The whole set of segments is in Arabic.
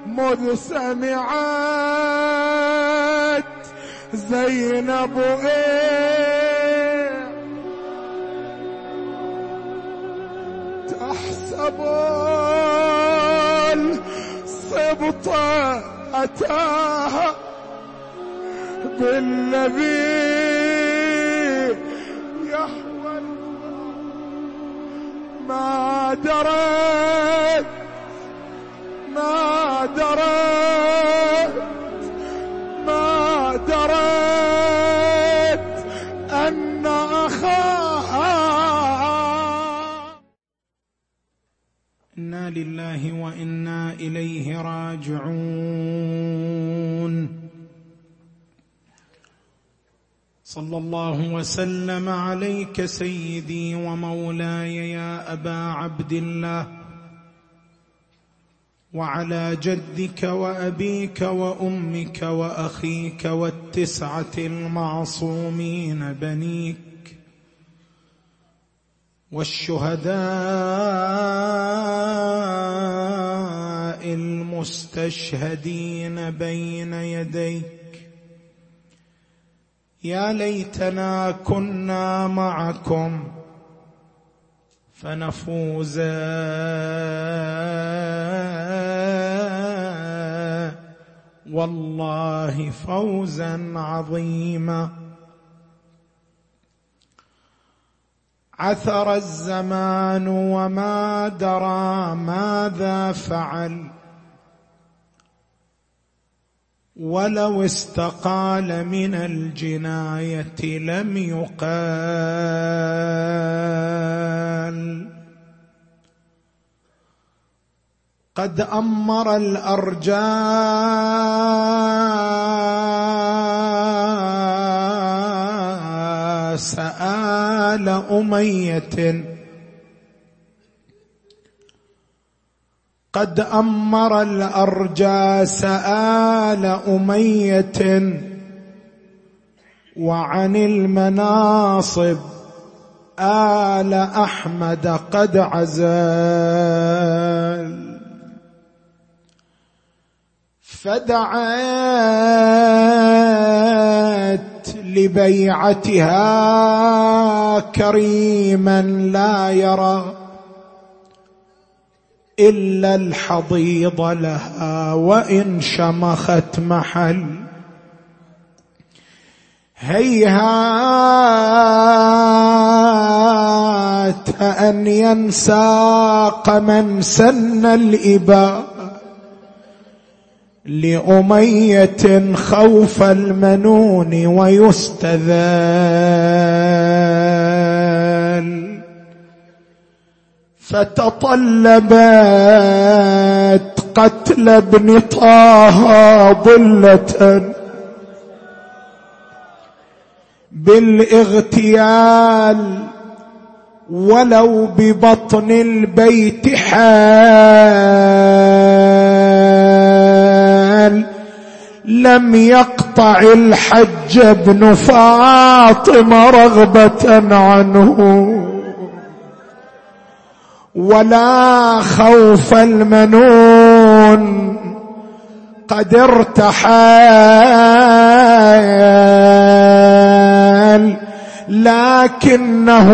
مذ سمعت زينب تحسب الصبط أتاها بالنبي يحول ما درت أن أخاها. إنا لله وإنا إليه راجعون. صلى الله وسلم عليك سيدي ومولاي يا أبا عبد الله، وعلى جدك وأبيك وأمك وأخيك والتسعة المعصومين بنيك والشهداء المستشهدين بين يديك. يا ليتنا كنا معكم فنفوز والله فوزا عظيما. عثر الزمان وما درى ماذا فعل، ولو استقال من الجناية لم يقال. قد أمر الأرجاس آل أمية، قد أمر الأرجاس آل أمية، وعن المناصب آل أحمد قد عزل. فدعت لبيعتها كريما لا يرى إلا الحضيض لها وإن شمخت محل. هيهات أن ينساق من سن الإباء لأمية خوف المنون ويستذل. فتطلبت قتل ابن طه ضلة بالاغتيال، ولو ببطن البيت حال. لم يقطع الحج ابن فاطمة رغبة عنه، ولا خوف المنون قد ارتحال. لكنه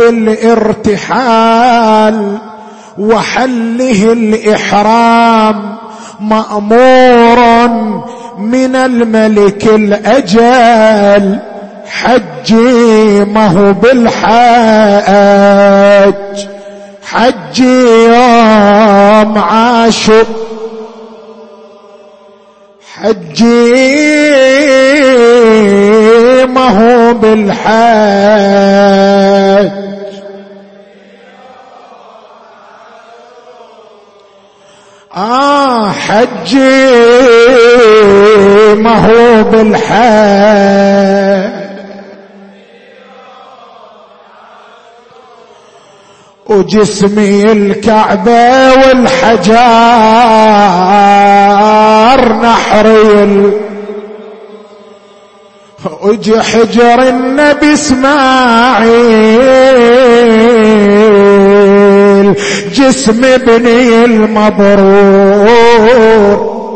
بالارتحال وحله الإحرام مأمور من الملك الأجل. حجي ما هو بالحاج، حجي يوم عاشور، حجي ما هو بالحاج. حجي ما هو بالحاج. وجسمي الكعبة والحجار نحري، وجي حجر النبي اسماعيل، جسم ابني المبرور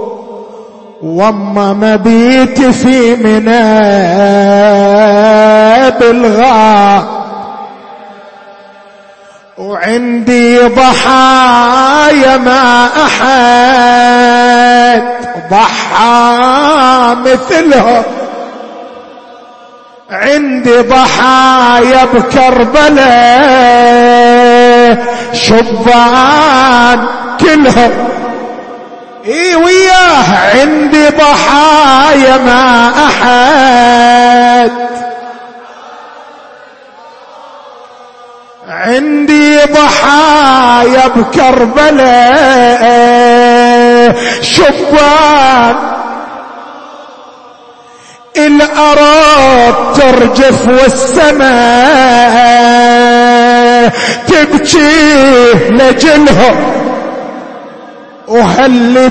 واما مبيت في منى بالغار، وعندي ضحايا ما أحد ضحى مثلهم، عندي ضحايا بكربلاء شبان كلهم، اي وياه عندي ضحايا ما أحد، عندي ضحايا بكربلاء شبان، الأرض ترجف والسماء تبكي لجلهم، وهل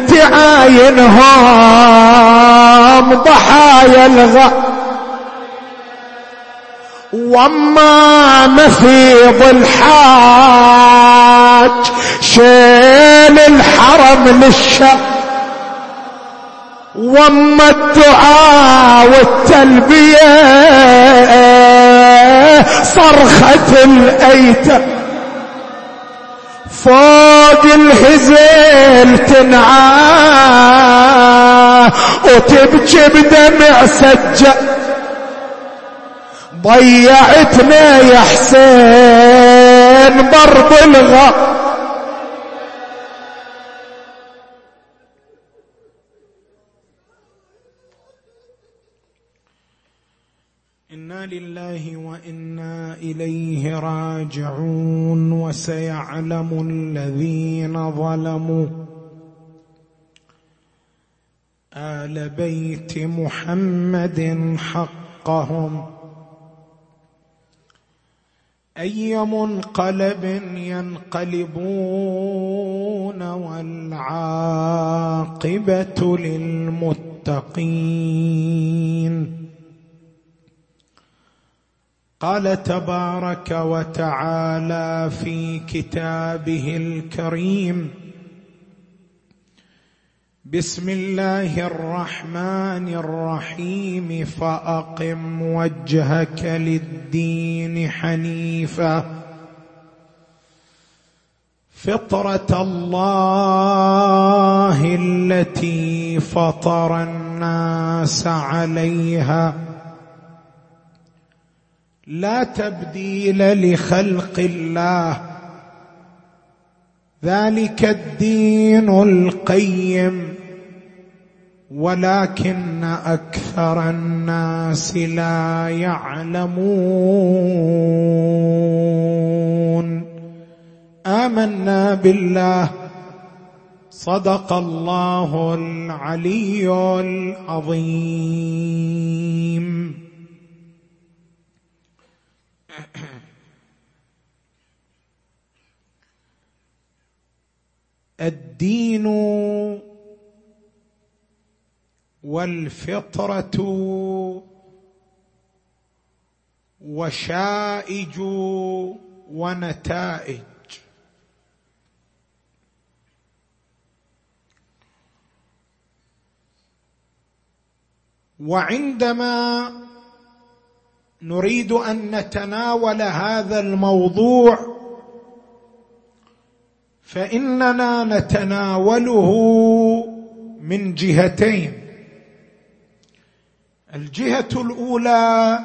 تعاينهم ضحايا الغى، واما مفيض الحاج شيل الحرم للشر، واما الدعاء والتلبية صرخة الأيتام، فوق الهزيل تنعاه وتبكي بدمع سجى، ضيعتنا يا حسين برض الغا. إنا لله وإنا إليه راجعون. وسيعلم الذين ظلموا آل بيت محمد حقهم أي منقلب ينقلبون، والعاقبة للمتقين. قال تبارك وتعالى في كتابه الكريم: بسم الله الرحمن الرحيم فأقم وجهك للدين حنيفا فطرة الله التي فطر الناس عليها لا تبديل لخلق الله ذلك الدين القيم ولكن أكثر الناس لا يعلمون. آمنا بالله. صدق الله العلي العظيم. الدين والفطرة وشائج ونتائج. وعندما نريد أن نتناول هذا الموضوع فإننا نتناوله من جهتين. الجهة الأولى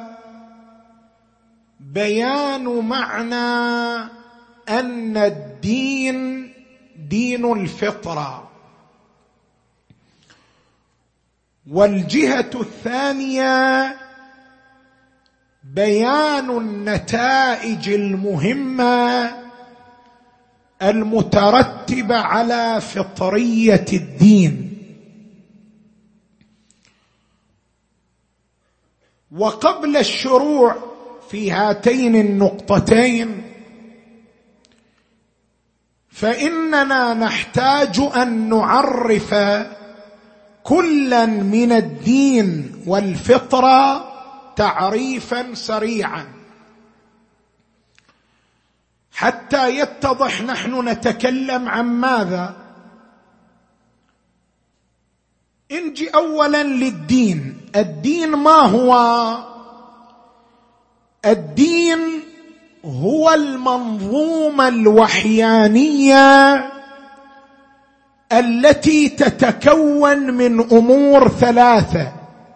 بيان معنى أن الدين دين الفطرة، والجهة الثانية بيان النتائج المهمة المترتبة على فطرية الدين. وقبل الشروع في هاتين النقطتين فإننا نحتاج أن نعرف كلا من الدين والفطرة تعريفا سريعا حتى يتضح نحن نتكلم عن ماذا. نجي أولا للدين. الدين ما هو؟ الدين هو المنظومة الوحيانية التي تتكون من أمور ثلاثة: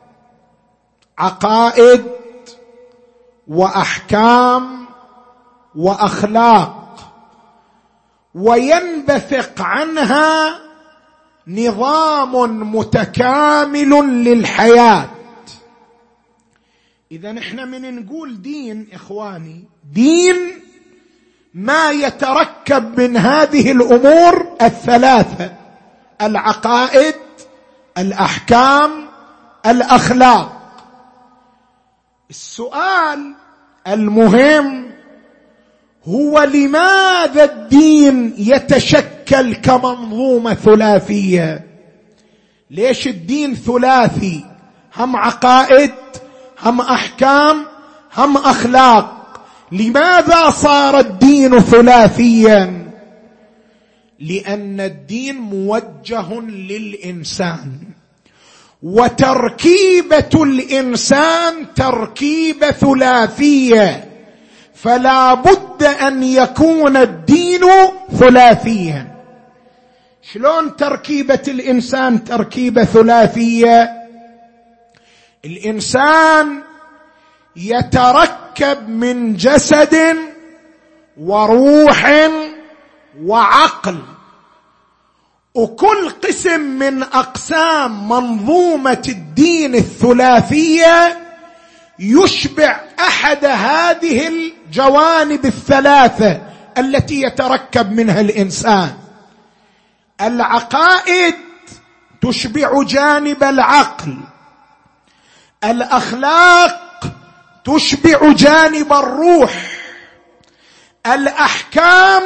عقائد وأحكام وأخلاق، وينبثق عنها نظام متكامل للحياة. إذا احنا من نقول دين إخواني، دين ما يتركب من هذه الأمور الثلاثة: العقائد، الأحكام، الأخلاق. السؤال المهم هو لماذا الدين يتشكل كمنظومة ثلاثية؟ ليش الدين ثلاثي؟ هم عقائد، هم أحكام، هم أخلاق. لماذا صار الدين ثلاثيا؟ لأن الدين موجه للإنسان، وتركيبة الإنسان تركيبة ثلاثية، فلا بد أن يكون الدين ثلاثيا. شلون تركيبة الإنسان تركيبة ثلاثية؟ الإنسان يتركب من جسد وروح وعقل، وكل قسم من أقسام منظومة الدين الثلاثية يشبع أحد هذه الجوانب الثلاثة التي يتركب منها الإنسان. العقائد تشبع جانب العقل، الأخلاق تشبع جانب الروح، الأحكام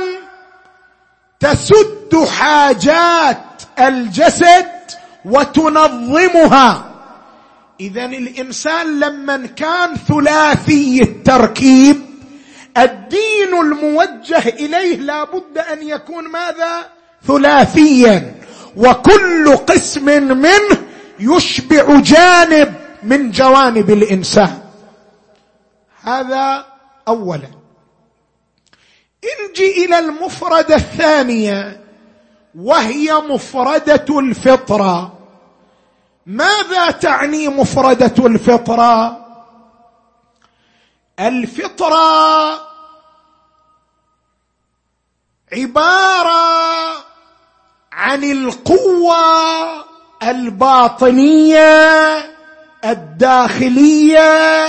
تسد حاجات الجسد وتنظمها. إذن الإنسان لما كان ثلاثي التركيب، الدين الموجه إليه لا بد أن يكون ماذا؟ ثلاثيا، وكل قسم منه يشبع جانب من جوانب الإنسان. هذا أولا. نجي إلى المفردة الثانية، وهي مفردة الفطرة. ماذا تعني مفردة الفطرة؟ الفطرة عبارة عن القوة الباطنية الداخلية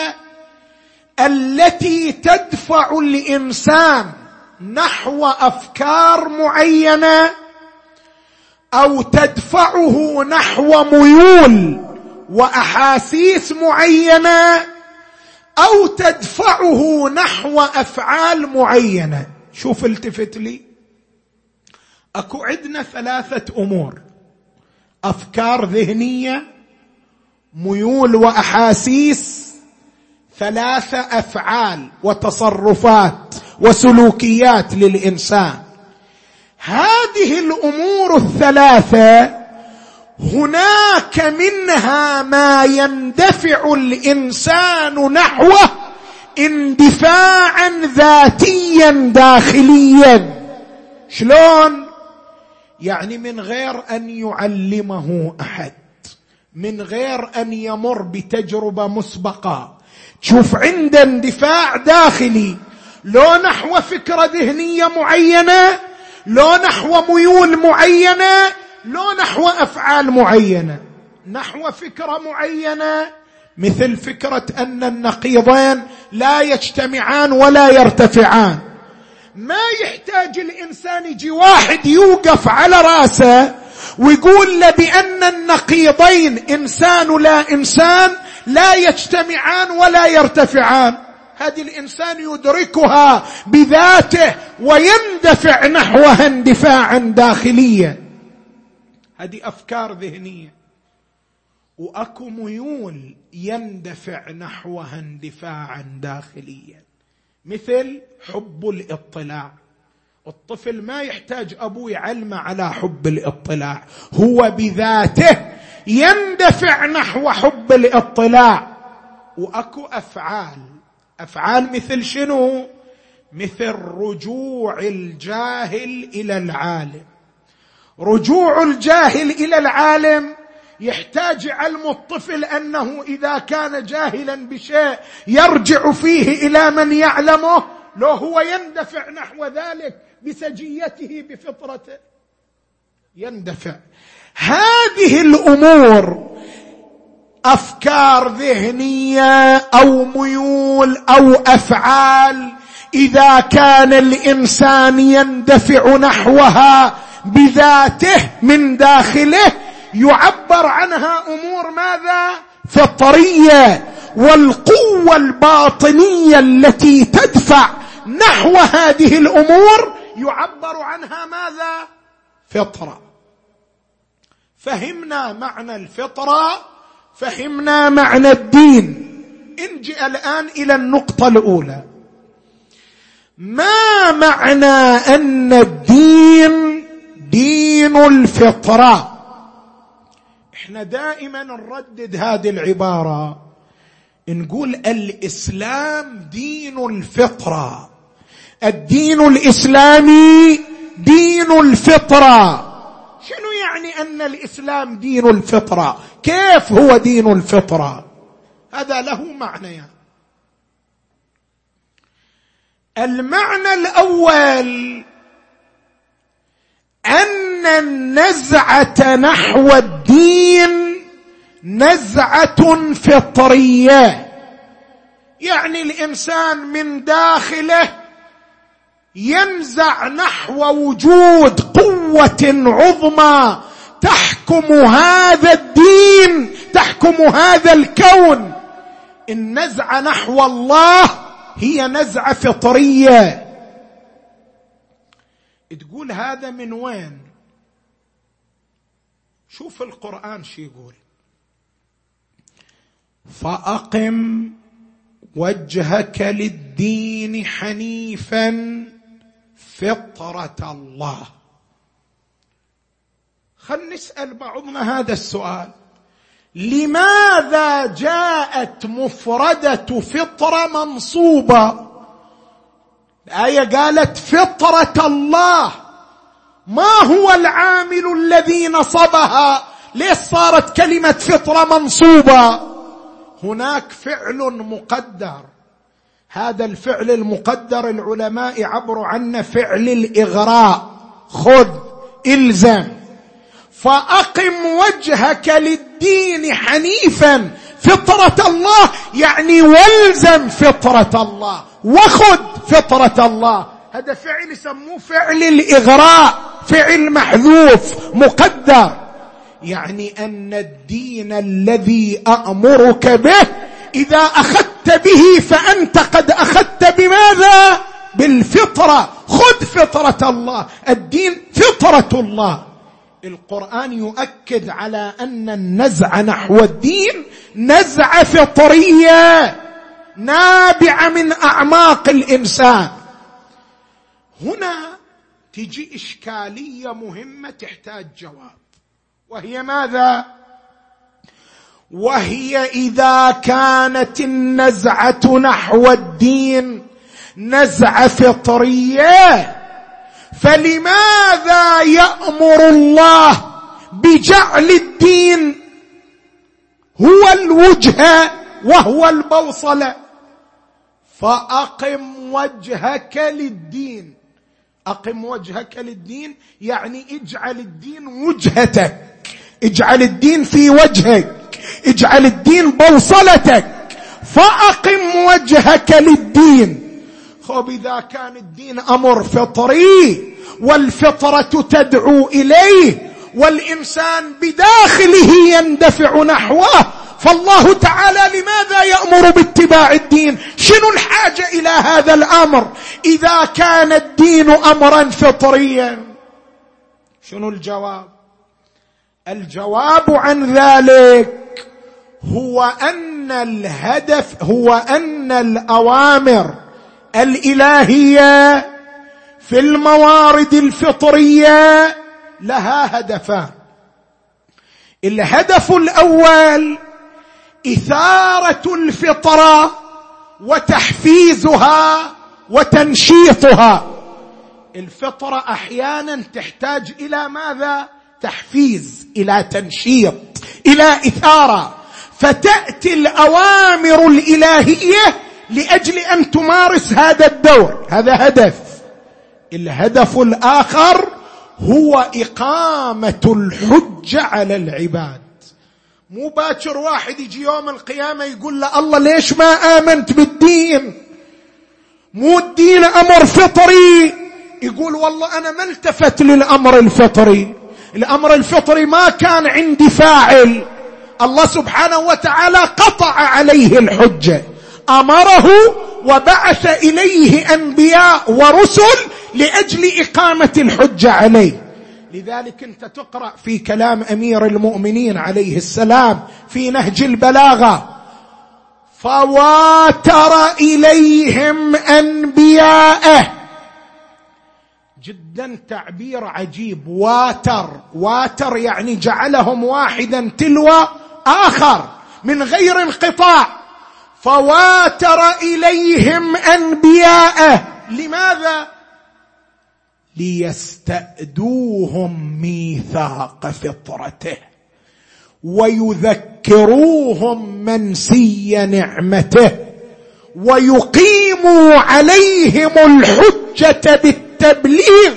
التي تدفع الإنسان نحو أفكار معينة، أو تدفعه نحو ميول وأحاسيس معينة، أو تدفعه نحو أفعال معينة. شوف التفت لي، أكو عندنا ثلاثة أمور: أفكار ذهنية، ميول وأحاسيس، ثلاثة أفعال وتصرفات وسلوكيات للإنسان. هذه الأمور الثلاثة هناك منها ما يندفع الإنسان نحوه اندفاعا ذاتيا داخليا. شلون؟ يعني من غير أن يعلمه أحد، من غير أن يمر بتجربة مسبقة. تشوف عنده اندفاع داخلي، لو نحو فكرة ذهنية معينة، لو نحو ميول معينة، لو نحو أفعال معينة. نحو فكرة معينة مثل فكرة أن النقيضين لا يجتمعان ولا يرتفعان. ما يحتاج الإنسان يجي واحد يوقف على راسه ويقول له بأن النقيضين إنسان لا إنسان لا يجتمعان ولا يرتفعان. هذه الإنسان يدركها بذاته ويندفع نحوها اندفاعا داخليا. هذه أفكار ذهنية. وأكو ميول يندفع نحوها اندفاعا داخليا، مثل حب الاطلاع. الطفل ما يحتاج أبوه يعلمه على حب الاطلاع، هو بذاته يندفع نحو حب الاطلاع. واكو افعال مثل شنو؟ مثل رجوع الجاهل الى العالم. رجوع الجاهل الى العالم يحتاج علم الطفل انه اذا كان جاهلا بشيء يرجع فيه الى من يعلمه، لو هو يندفع نحو ذلك بسجيته بفطرته يندفع. هذه الامور افكار ذهنيه او ميول او افعال، اذا كان الانسان يندفع نحوها بذاته من داخله يعبر عنها امور ماذا؟ فطريه. والقوه الباطنيه التي تدفع نحو هذه الامور يعبر عنها ماذا؟ فطره. فهمنا معنى الفطره، فهمنا معنى الدين. انجي الان الى النقطه الاولى. ما معنى ان الدين دين الفطره؟ احنا دائما نردد هذه العباره، نقول الاسلام دين الفطره، الدين الاسلامي دين الفطره. شنو يعني ان الاسلام دين الفطره؟ كيف هو دين الفطره؟ هذا له معنيان. المعنى الاول ان النزعه نحو الدين نزعه فطريه، يعني الانسان من داخله ينزع نحو وجود قوه عظمى تحكم هذا الدين، تحكم هذا الكون. النزعه نحو الله هي نزعه فطريه. تقول هذا من وين؟ شوف القرآن شو يقول: فأقم وجهك للدين حنيفا فطرة الله. خلنا نسأل بعضنا هذا السؤال: لماذا جاءت مفردة فطرة منصوبة؟ الآية قالت فطرة الله، ما هو العامل الذي نصبها؟ ليش صارت كلمة فطرة منصوبة؟ هناك فعل مقدر، هذا الفعل المقدر العلماء عبروا عنه فعل الإغراء، خذ إلزم. فأقم وجهك للدين حنيفا فطرة الله، يعني والزم فطرة الله وخذ فطرة الله. هذا فعل يسموه فعل الإغراء، فعل محذوف مقدر، يعني أن الدين الذي أأمرك به إذا أخذت به فأنت قد أخذت بماذا؟ بالفطرة. خذ فطرة الله، الدين فطرة الله. القرآن يؤكد على أن النزعة نحو الدين نزعة فطرية نابعة من أعماق الإنسان. هنا تجي إشكالية مهمة تحتاج جواب، وهي ماذا؟ وهي إذا كانت النزعة نحو الدين نزعة فطرية، فلماذا يأمر الله بجعل الدين هو الوجهة وهو البوصلة؟ فأقم وجهك للدين. أقم وجهك للدين يعني اجعل الدين وجهتك، اجعل الدين في وجهك، اجعل الدين بوصلتك. فأقم وجهك للدين. خب إذا كان الدين أمر فطري والفطرة تدعو إليه والإنسان بداخله يندفع نحوه، فالله تعالى لماذا يأمر باتباع الدين؟ شنو الحاجة إلى هذا الأمر إذا كان الدين أمرا فطريا؟ شنو الجواب؟ الجواب عن ذلك هو أن الهدف هو أن الأوامر الإلهية في الموارد الفطرية لها هدفان. الهدف الأول إثارة الفطرة وتحفيزها وتنشيطها. الفطرة أحيانا تحتاج إلى ماذا؟ تحفيز، إلى تنشيط، إلى إثارة، فتأتي الأوامر الإلهية لأجل أن تمارس هذا الدور. هذا هدف. الهدف الآخر هو إقامة الحجة على العباد. مو باكر واحد يجي يوم القيامة يقول له الله ليش ما آمنت بالدين؟ مو الدين أمر فطري، يقول والله أنا ما التفت للأمر الفطري، الأمر الفطري ما كان عندي فاعل، الله سبحانه وتعالى قطع عليه الحجة، أمره وبعث إليه أنبياء ورسل لأجل إقامة الحجة عليه. لذلك أنت تقرأ في كلام أمير المؤمنين عليه السلام في نهج البلاغة: فواتر إليهم أنبياءه. جدا تعبير عجيب، واتر يعني جعلهم واحدا تلو آخر من غير انقطاع. فواتر إليهم أنبياءه. لماذا؟ ليستأدوهم ميثاق فطرته ويذكروهم منسي نعمته ويقيموا عليهم الحجة بالتبليغ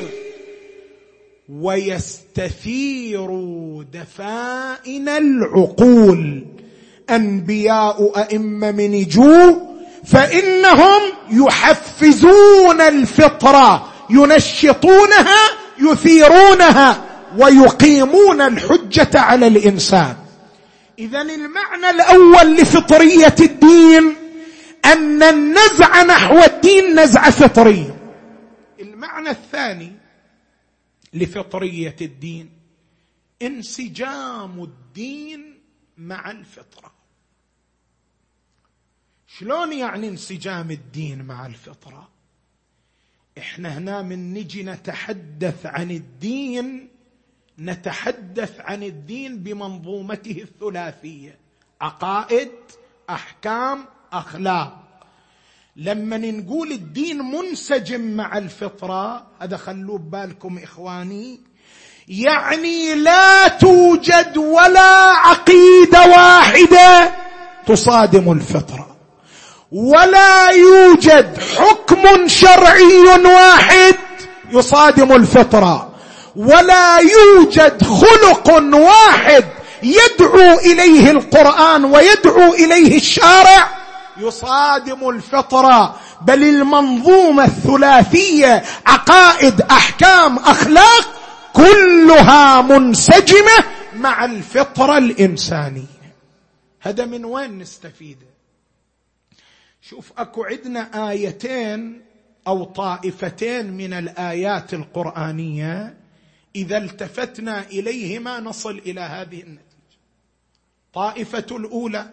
ويستثيروا دفائن العقول. أنبياء أئمة من يجوا فإنهم يحفزون الفطرة، ينشطونها، يثيرونها، ويقيمون الحجة على الإنسان. إذن المعنى الأول لفطرية الدين أن النزعة نحو الدين نزعة فطرية. المعنى الثاني لفطرية الدين انسجام الدين مع الفطرة. شلون يعني انسجام الدين مع الفطرة؟ احنا هنا من نجي نتحدث عن الدين، نتحدث عن الدين بمنظومته الثلاثية: عقائد، أحكام، أخلاق. لما نقول الدين منسجم مع الفطرة، هذا خلوا ببالكم إخواني، يعني لا توجد ولا عقيدة واحدة تصادم الفطرة، ولا يوجد حكم شرعي واحد يصادم الفطرة، ولا يوجد خلق واحد يدعو إليه القرآن ويدعو إليه الشارع يصادم الفطرة. بل المنظومة الثلاثية عقائد، أحكام، أخلاق كلها منسجمة مع الفطرة الإنسانية. هذا من وين نستفيده؟ شوف، أكو عندنا آيتين أو طائفتين من الآيات القرآنية إذا التفتنا إليهما نصل إلى هذه النتيجة. طائفة الأولى: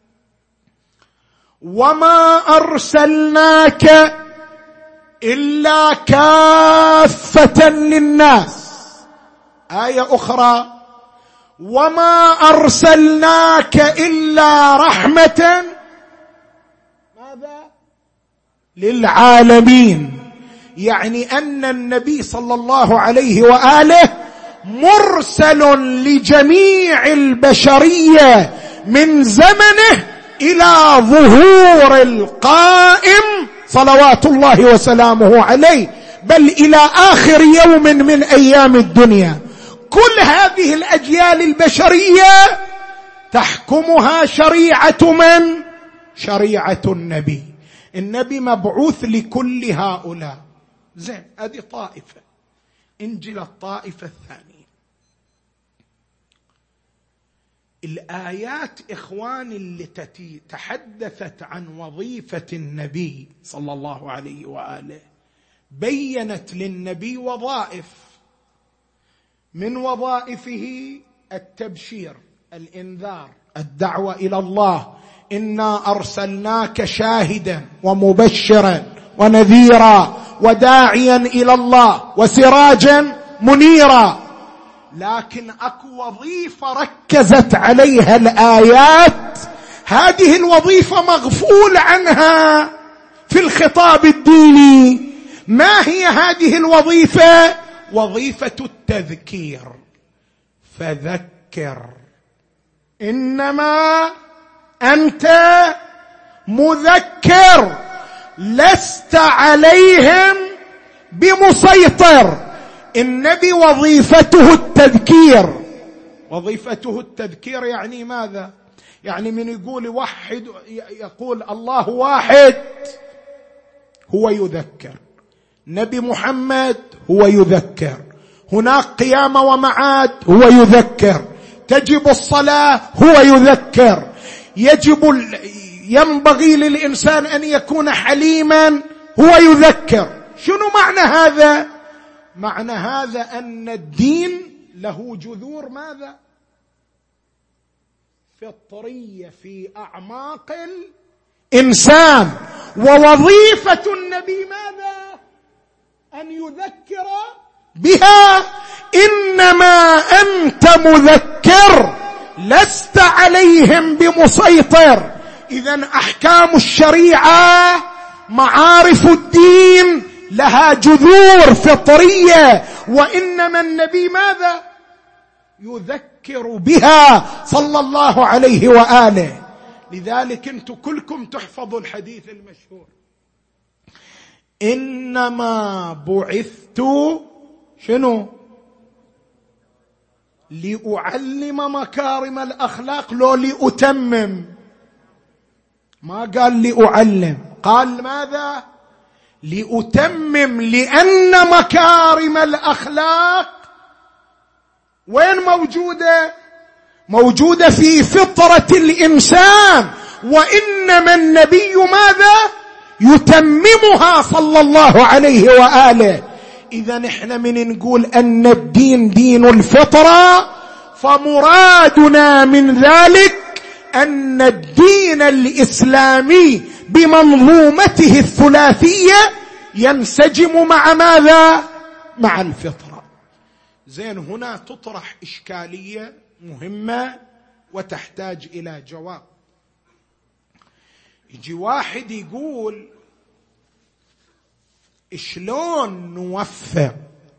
وما أرسلناك إلا كافة للناس. آية أخرى: وما أرسلناك إلا رحمة ماذا؟ للعالمين. يعني أن النبي صلى الله عليه وآله مرسل لجميع البشرية من زمنه إلى ظهور القائم صلوات الله وسلامه عليه، بل إلى آخر يوم من أيام الدنيا. كل هذه الأجيال البشرية تحكمها شريعة من؟ شريعة النبي. النبي مبعوث لكل هؤلاء. زين، هذه طائفة. انجل الطائفة الثانية. الآيات إخواني التي تحدثت عن وظيفة النبي صلى الله عليه وآله بيّنت للنبي وظائف. من وظائفه التبشير، الإنذار، الدعوة إلى الله: إنا أرسلناك شاهدا ومبشرا ونذيرا وداعيا إلى الله وسراجا منيرا. لكن اكو وظيفة ركزت عليها الآيات، هذه الوظيفة مغفول عنها في الخطاب الديني. ما هي هذه الوظيفة؟ وظيفة التذكير. فذكر إنما أنت مذكر لست عليهم بمسيطر. النبي وظيفته التذكير. وظيفته التذكير يعني ماذا؟ يعني من يقول وحد، يقول الله واحد، هو يذكر. نبي محمد هو يذكر. هناك قيامة ومعاد هو يذكر. تجب الصلاة هو يذكر. ينبغي للإنسان أن يكون حليما هو يذكر. شنو معنى هذا؟ معنى هذا أن الدين له جذور ماذا؟ فطرية في أعماق الإنسان. ووظيفة النبي ماذا؟ أن يذكر بها. إنما أنت مذكر لست عليهم بمسيطر. إذن أحكام الشريعة، معارف الدين لها جذور فطرية، وإنما النبي ماذا؟ يذكر بها صلى الله عليه وآله. لذلك أنتم كلكم تحفظوا الحديث المشهور: إنما بعثت شنو؟ لأعلم مكارم الأخلاق، لو لأتمم. ما قال لأعلم، قال ماذا؟ لأتمم. لأن مكارم الأخلاق وين موجودة؟ موجودة في فطرة الإنسان، وإنما النبي ماذا؟ يتممها صلى الله عليه وآله. إذا نحن من نقول أن الدين دين الفطرة، فمرادنا من ذلك أن الدين الإسلامي بمنظومته الثلاثية ينسجم مع ماذا؟ مع الفطرة. زين، هنا تطرح إشكالية مهمة وتحتاج إلى جواب. يجي واحد يقول: شلون نوفق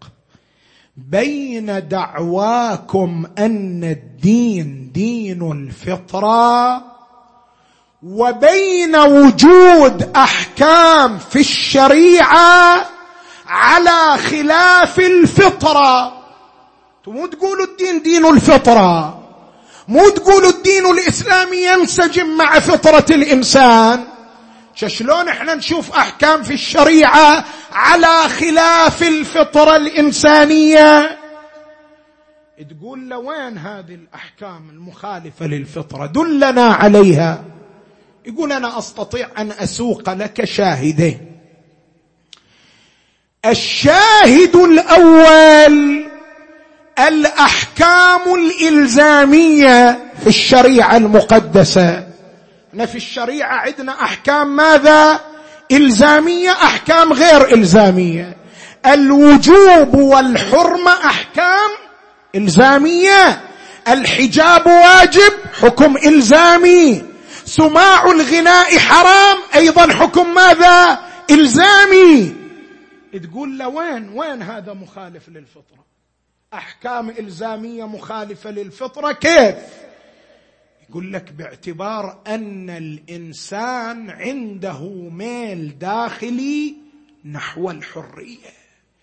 بين دعواكم أن الدين دين الفطرة وبين وجود أحكام في الشريعة على خلاف الفطرة؟ مو تقولوا الدين دين الفطرة، مو تقولوا الدين الإسلامي ينسجم مع فطرة الإنسان. شلون احنا نشوف أحكام في الشريعة على خلاف الفطرة الإنسانية؟ تقول لوين هذه الأحكام المخالفة للفطرة؟ دلنا عليها. يقول: أنا أستطيع أن أسوق لك شاهدين. الشاهد الأول الأحكام الإلزامية في الشريعة المقدسة. في الشريعة عندنا أحكام ماذا؟ إلزامية، أحكام غير إلزامية. الوجوب والحرمة أحكام إلزامية، الحجاب واجب حكم إلزامي، سماع الغناء حرام أيضا حكم ماذا؟ إلزامي. تقول وين هذا مخالف للفطرة؟ أحكام إلزامية مخالفة للفطرة كيف؟ يقول لك: باعتبار أن الإنسان عنده ميل داخلي نحو الحرية.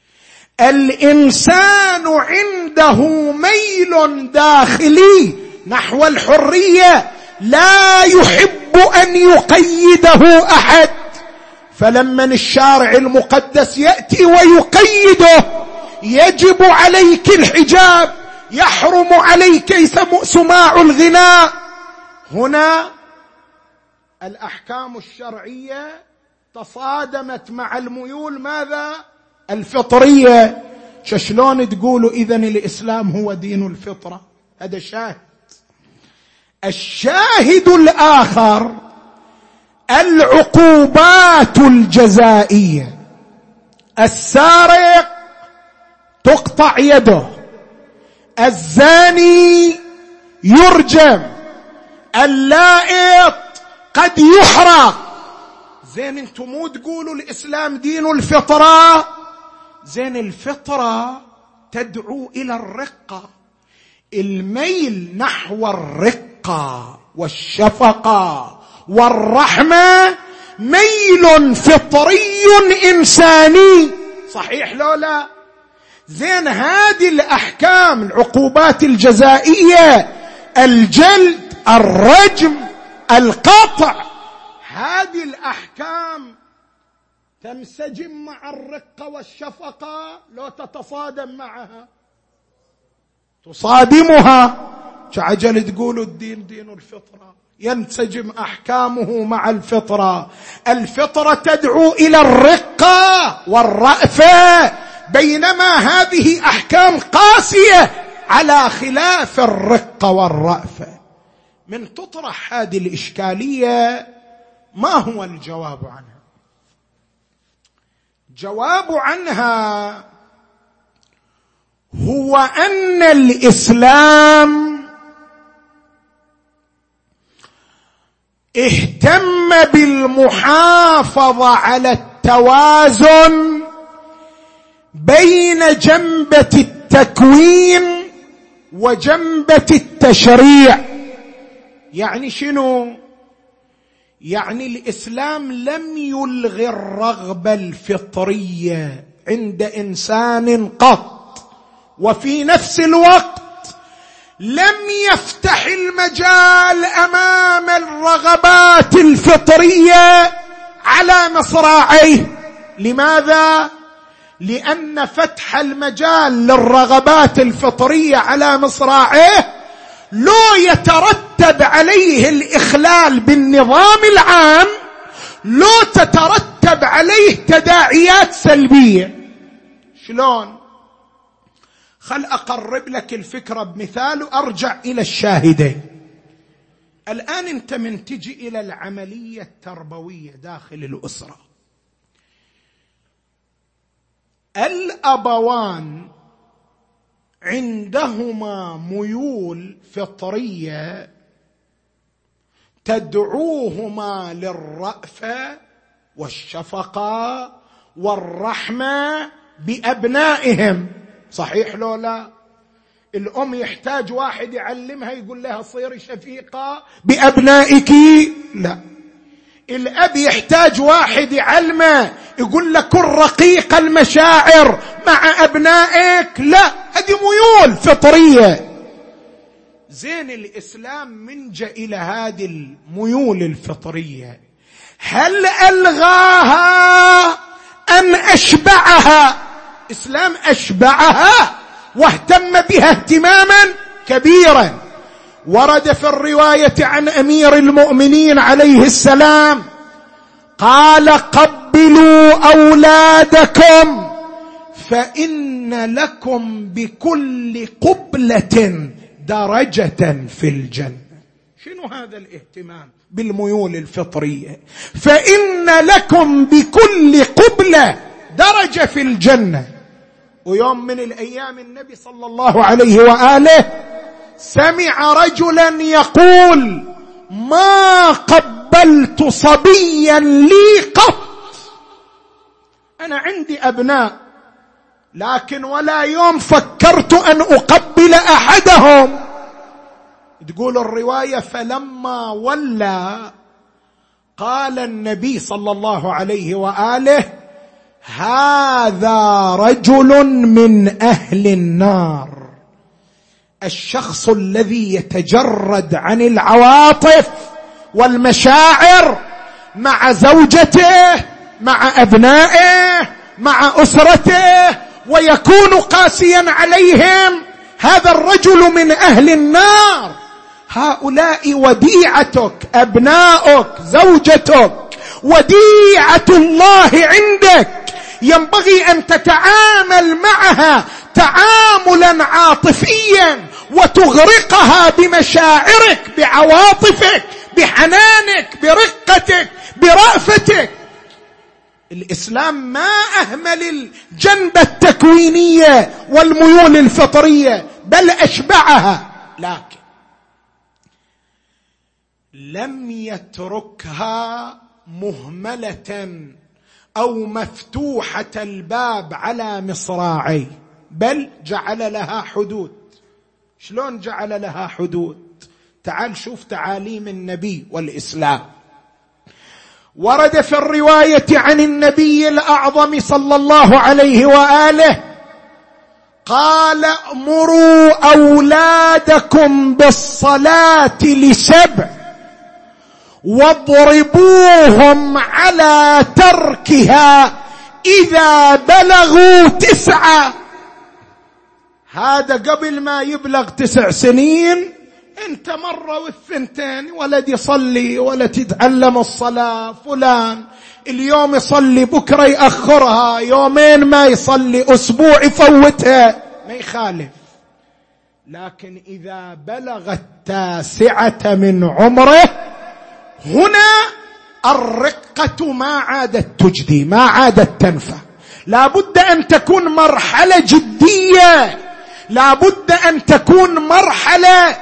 الإنسان عنده ميل داخلي نحو الحرية لا يحب أن يقيده أحد. فلما الشارع المقدس يأتي ويقيده: يجب عليك الحجاب، يحرم عليك سماع الغناء، هنا الأحكام الشرعية تصادمت مع الميول ماذا؟ الفطرية. شلون تقولوا إذن الإسلام هو دين الفطرة؟ هذا شاهد. الشاهد الآخر العقوبات الجزائية. السارق تقطع يده، الزاني يرجم، اللائط قد يحرق. زين انتم مو تقولوا الإسلام دين الفطرة؟ زين الفطرة تدعو إلى الرقة، الميل نحو الرقة والشفقة والرحمة ميل فطري إنساني، صحيح لو لا؟ زين هذه الأحكام، العقوبات الجزائية، الجلد، الرجم، القطع، هذه الأحكام تنسجم مع الرقة والشفقة لو تتصادم معها؟ تصادمها. كعجل تقولوا الدين دين الفطرة، ينسجم أحكامه مع الفطرة. الفطرة تدعو إلى الرقة والرأفة، بينما هذه أحكام قاسية على خلاف الرقة والرأفة. من تطرح هذه الإشكالية ما هو الجواب عنها؟ جواب عنها هو أن الإسلام اهتم بالمحافظة على التوازن بين جنبة التكوين وجنبة التشريع. يعني شنو؟ يعني الإسلام لم يلغي الرغبة الفطرية عند إنسان قط، وفي نفس الوقت لم يفتح المجال أمام الرغبات الفطرية على مصراعيه. لماذا؟ لأن فتح المجال للرغبات الفطرية على مصراعيه لو يترتب عليه الإخلال بالنظام العام، لو تترتب عليه تداعيات سلبية. شلون؟ خل أقرب لك الفكرة بمثال وأرجع إلى الشاهدين. الآن أنت من تجي إلى العملية التربوية داخل الأسرة، الأبوان عندهما ميول فطرية تدعوهما للرأفة والشفقة والرحمة بأبنائهم، صحيح لو لا؟ الأم يحتاج واحد يعلمها يقول لها صيري شفيقة بأبنائك؟ لا. الأب يحتاج واحد يعلمه يقول لك كن رقيق المشاعر مع أبنائك؟ لا، هذه ميول فطرية. زين الإسلام من جاء إلى هذه الميول الفطرية هل ألغاها أم أشبعها؟ إسلام أشبعها واهتم بها اهتماما كبيرا. ورد في الرواية عن أمير المؤمنين عليه السلام قال قبلوا أولادكم فإن لكم بكل قبلة درجة في الجنة. شنو هذا الاهتمام بالميول الفطرية؟ فإن لكم بكل قبلة درجة في الجنة. ويوم من الأيام النبي صلى الله عليه وآله سمع رجلا يقول ما قبلت صبيا لي قط. أنا عندي أبناء لكن ولا يوم فكرت أن أقبل أحدهم. تقول الرواية فلما ولى قال النبي صلى الله عليه وآله هذا رجل من أهل النار. الشخص الذي يتجرد عن العواطف والمشاعر مع زوجته، مع أبنائه، مع أسرته، ويكون قاسيا عليهم، هذا الرجل من أهل النار. هؤلاء وديعتك، أبنائك، زوجتك وديعة الله عندك، ينبغي أن تتعامل معها تعاملا عاطفيا وتغرقها بمشاعرك، بعواطفك، بحنانك، برقتك، برأفتك. الإسلام ما أهمل الجنبة التكوينية والميول الفطرية، بل أشبعها، لكن لم يتركها مهملة أو مفتوحة الباب على مصراعي، بل جعل لها حدود. شلون جعل لها حدود؟ تعال شوف تعاليم النبي والإسلام. ورد في الرواية عن النبي الأعظم صلى الله عليه وآله قال: مروا أولادكم بالصلاة ل7 واضربوهم على تركها إذا بلغوا 9. هذا قبل ما يبلغ 9 سنين. انت مرة والثنتين ولد يصلي ولا تتعلم الصلاة، فلان اليوم يصلي بكرة يأخرها، يومين ما يصلي، أسبوع يفوتها، ما يخالف. لكن إذا بلغ 9 من عمره، هنا الرقة ما عادت تجدي، ما عادت تنفع. لابد أن تكون مرحلة جدية، لابد أن تكون مرحلة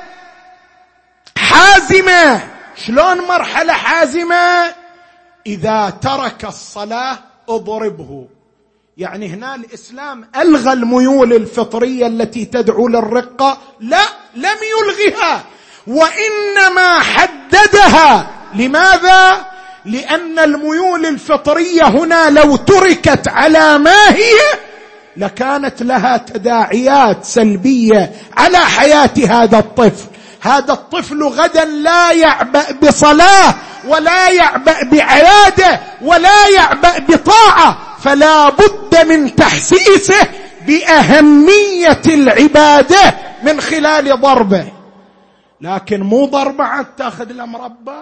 حازمة. شلون مرحلة حازمة؟ إذا ترك الصلاة اضربه. يعني هنا الإسلام ألغى الميول الفطرية التي تدعو للرقة، لا، لم يلغها، وإنما حددها. لماذا؟ لأن الميول الفطرية هنا لو تركت على ما هي لكانت لها تداعيات سلبية على حياة هذا الطفل. هذا الطفل غدا لا يعبأ بصلاة ولا يعبأ بعبادة ولا يعبأ بطاعة، فلا بد من تحسيسه بأهمية العبادة من خلال ضربه. لكن مو ضربة عاد تاخذ له مربى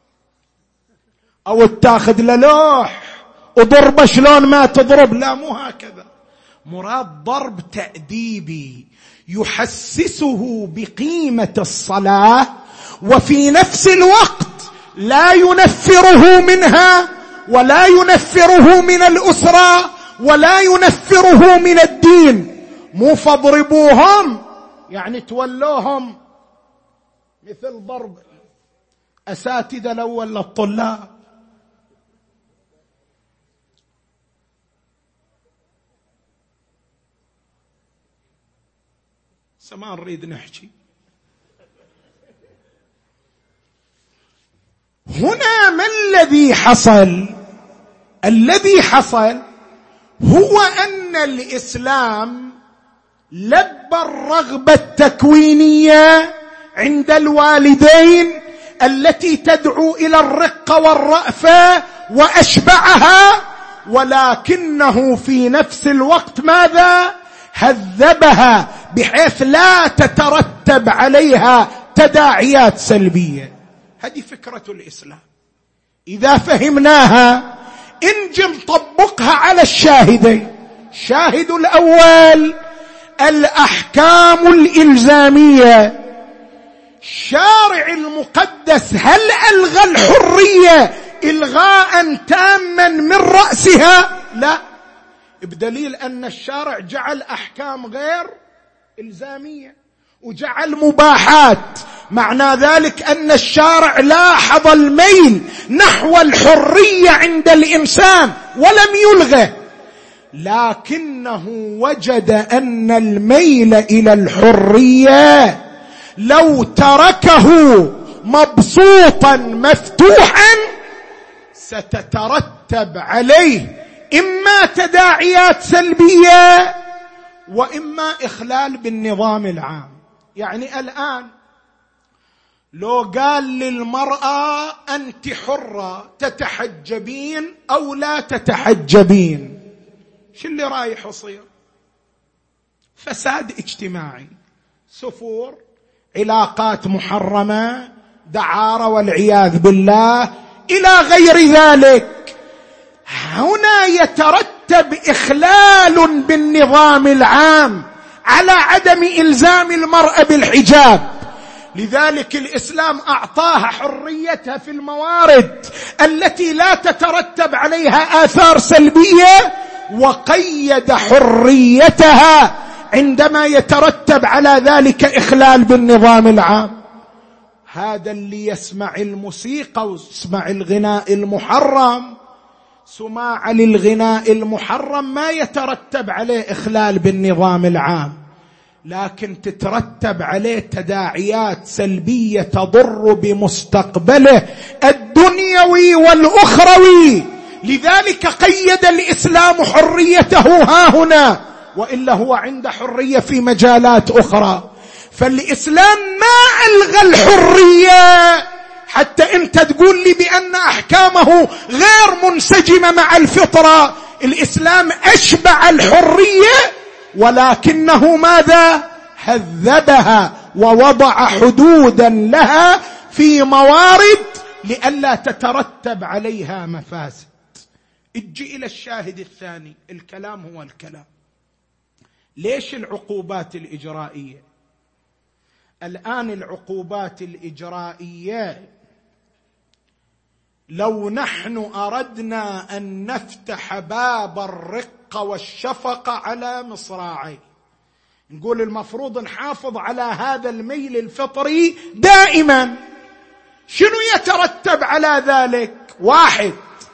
أو تاخذ له لوح وضربه شلون ما تضرب، لا، مو هكذا. مراد ضرب تأديبي يحسسه بقيمة الصلاة، وفي نفس الوقت لا ينفره منها ولا ينفره من الأسرة ولا ينفره من الدين. مو فاضربوهم يعني تولوهم مثل ضرب أساتذة الأول للطلاب. ما نريد نحكي. هنا ما الذي حصل؟ الذي حصل هو أن الإسلام لبى الرغبة التكوينية عند الوالدين التي تدعو إلى الرقة والرأفة وأشبعها، ولكنه في نفس الوقت ماذا؟ هذبها بحيث لا تترتب عليها تداعيات سلبية. هذه فكرة الإسلام. إذا فهمناها نجي نطبقها على الشاهدين. الشاهد الأول الأحكام الإلزامية. الشارع المقدس هل ألغى الحرية إلغاء تاما من رأسها؟ لا، بدليل أن الشارع جعل أحكام غير إلزامية وجعل مباحات. معنى ذلك أن الشارع لاحظ الميل نحو الحرية عند الإنسان ولم يلغه، لكنه وجد أن الميل إلى الحرية لو تركه مبسوطا مفتوحا ستترتب عليه إما تداعيات سلبية وإما إخلال بالنظام العام. يعني الآن لو قال للمرأة أنت حرة تتحجبين أو لا تتحجبين، شو اللي رايح يصير؟ فساد اجتماعي، سفور، علاقات محرمة، دعارة والعياذ بالله إلى غير ذلك. هنا يترتب إخلال بالنظام العام على عدم إلزام المرأة بالحجاب. لذلك الإسلام أعطاها حريتها في الموارد التي لا تترتب عليها آثار سلبية، وقيد حريتها عندما يترتب على ذلك إخلال بالنظام العام. هذا اللي يسمع الموسيقى ويسمع الغناء المحرم، سماع للغناء المحرم ما يترتب عليه إخلال بالنظام العام، لكن تترتب عليه تداعيات سلبية تضر بمستقبله الدنيوي والأخروي. لذلك قيد الإسلام حريته ها هنا، وإلا هو عنده حرية في مجالات أخرى. فالإسلام ما ألغى الحرية حتى أنت تقول لي بأن أحكامه غير منسجمة مع الفطرة. الإسلام أشبع الحرية، ولكنه ماذا؟ هذبها ووضع حدودا لها في موارد لئلا تترتب عليها مفاسد. اجي إلى الشاهد الثاني. الكلام هو الكلام. ليش العقوبات الإجرائية؟ الآن العقوبات الإجرائية لو نحن أردنا أن نفتح باب الرقة والشفقة على مصراعي، نقول المفروض نحافظ على هذا الميل الفطري دائما. شنو يترتب على ذلك؟ واحد،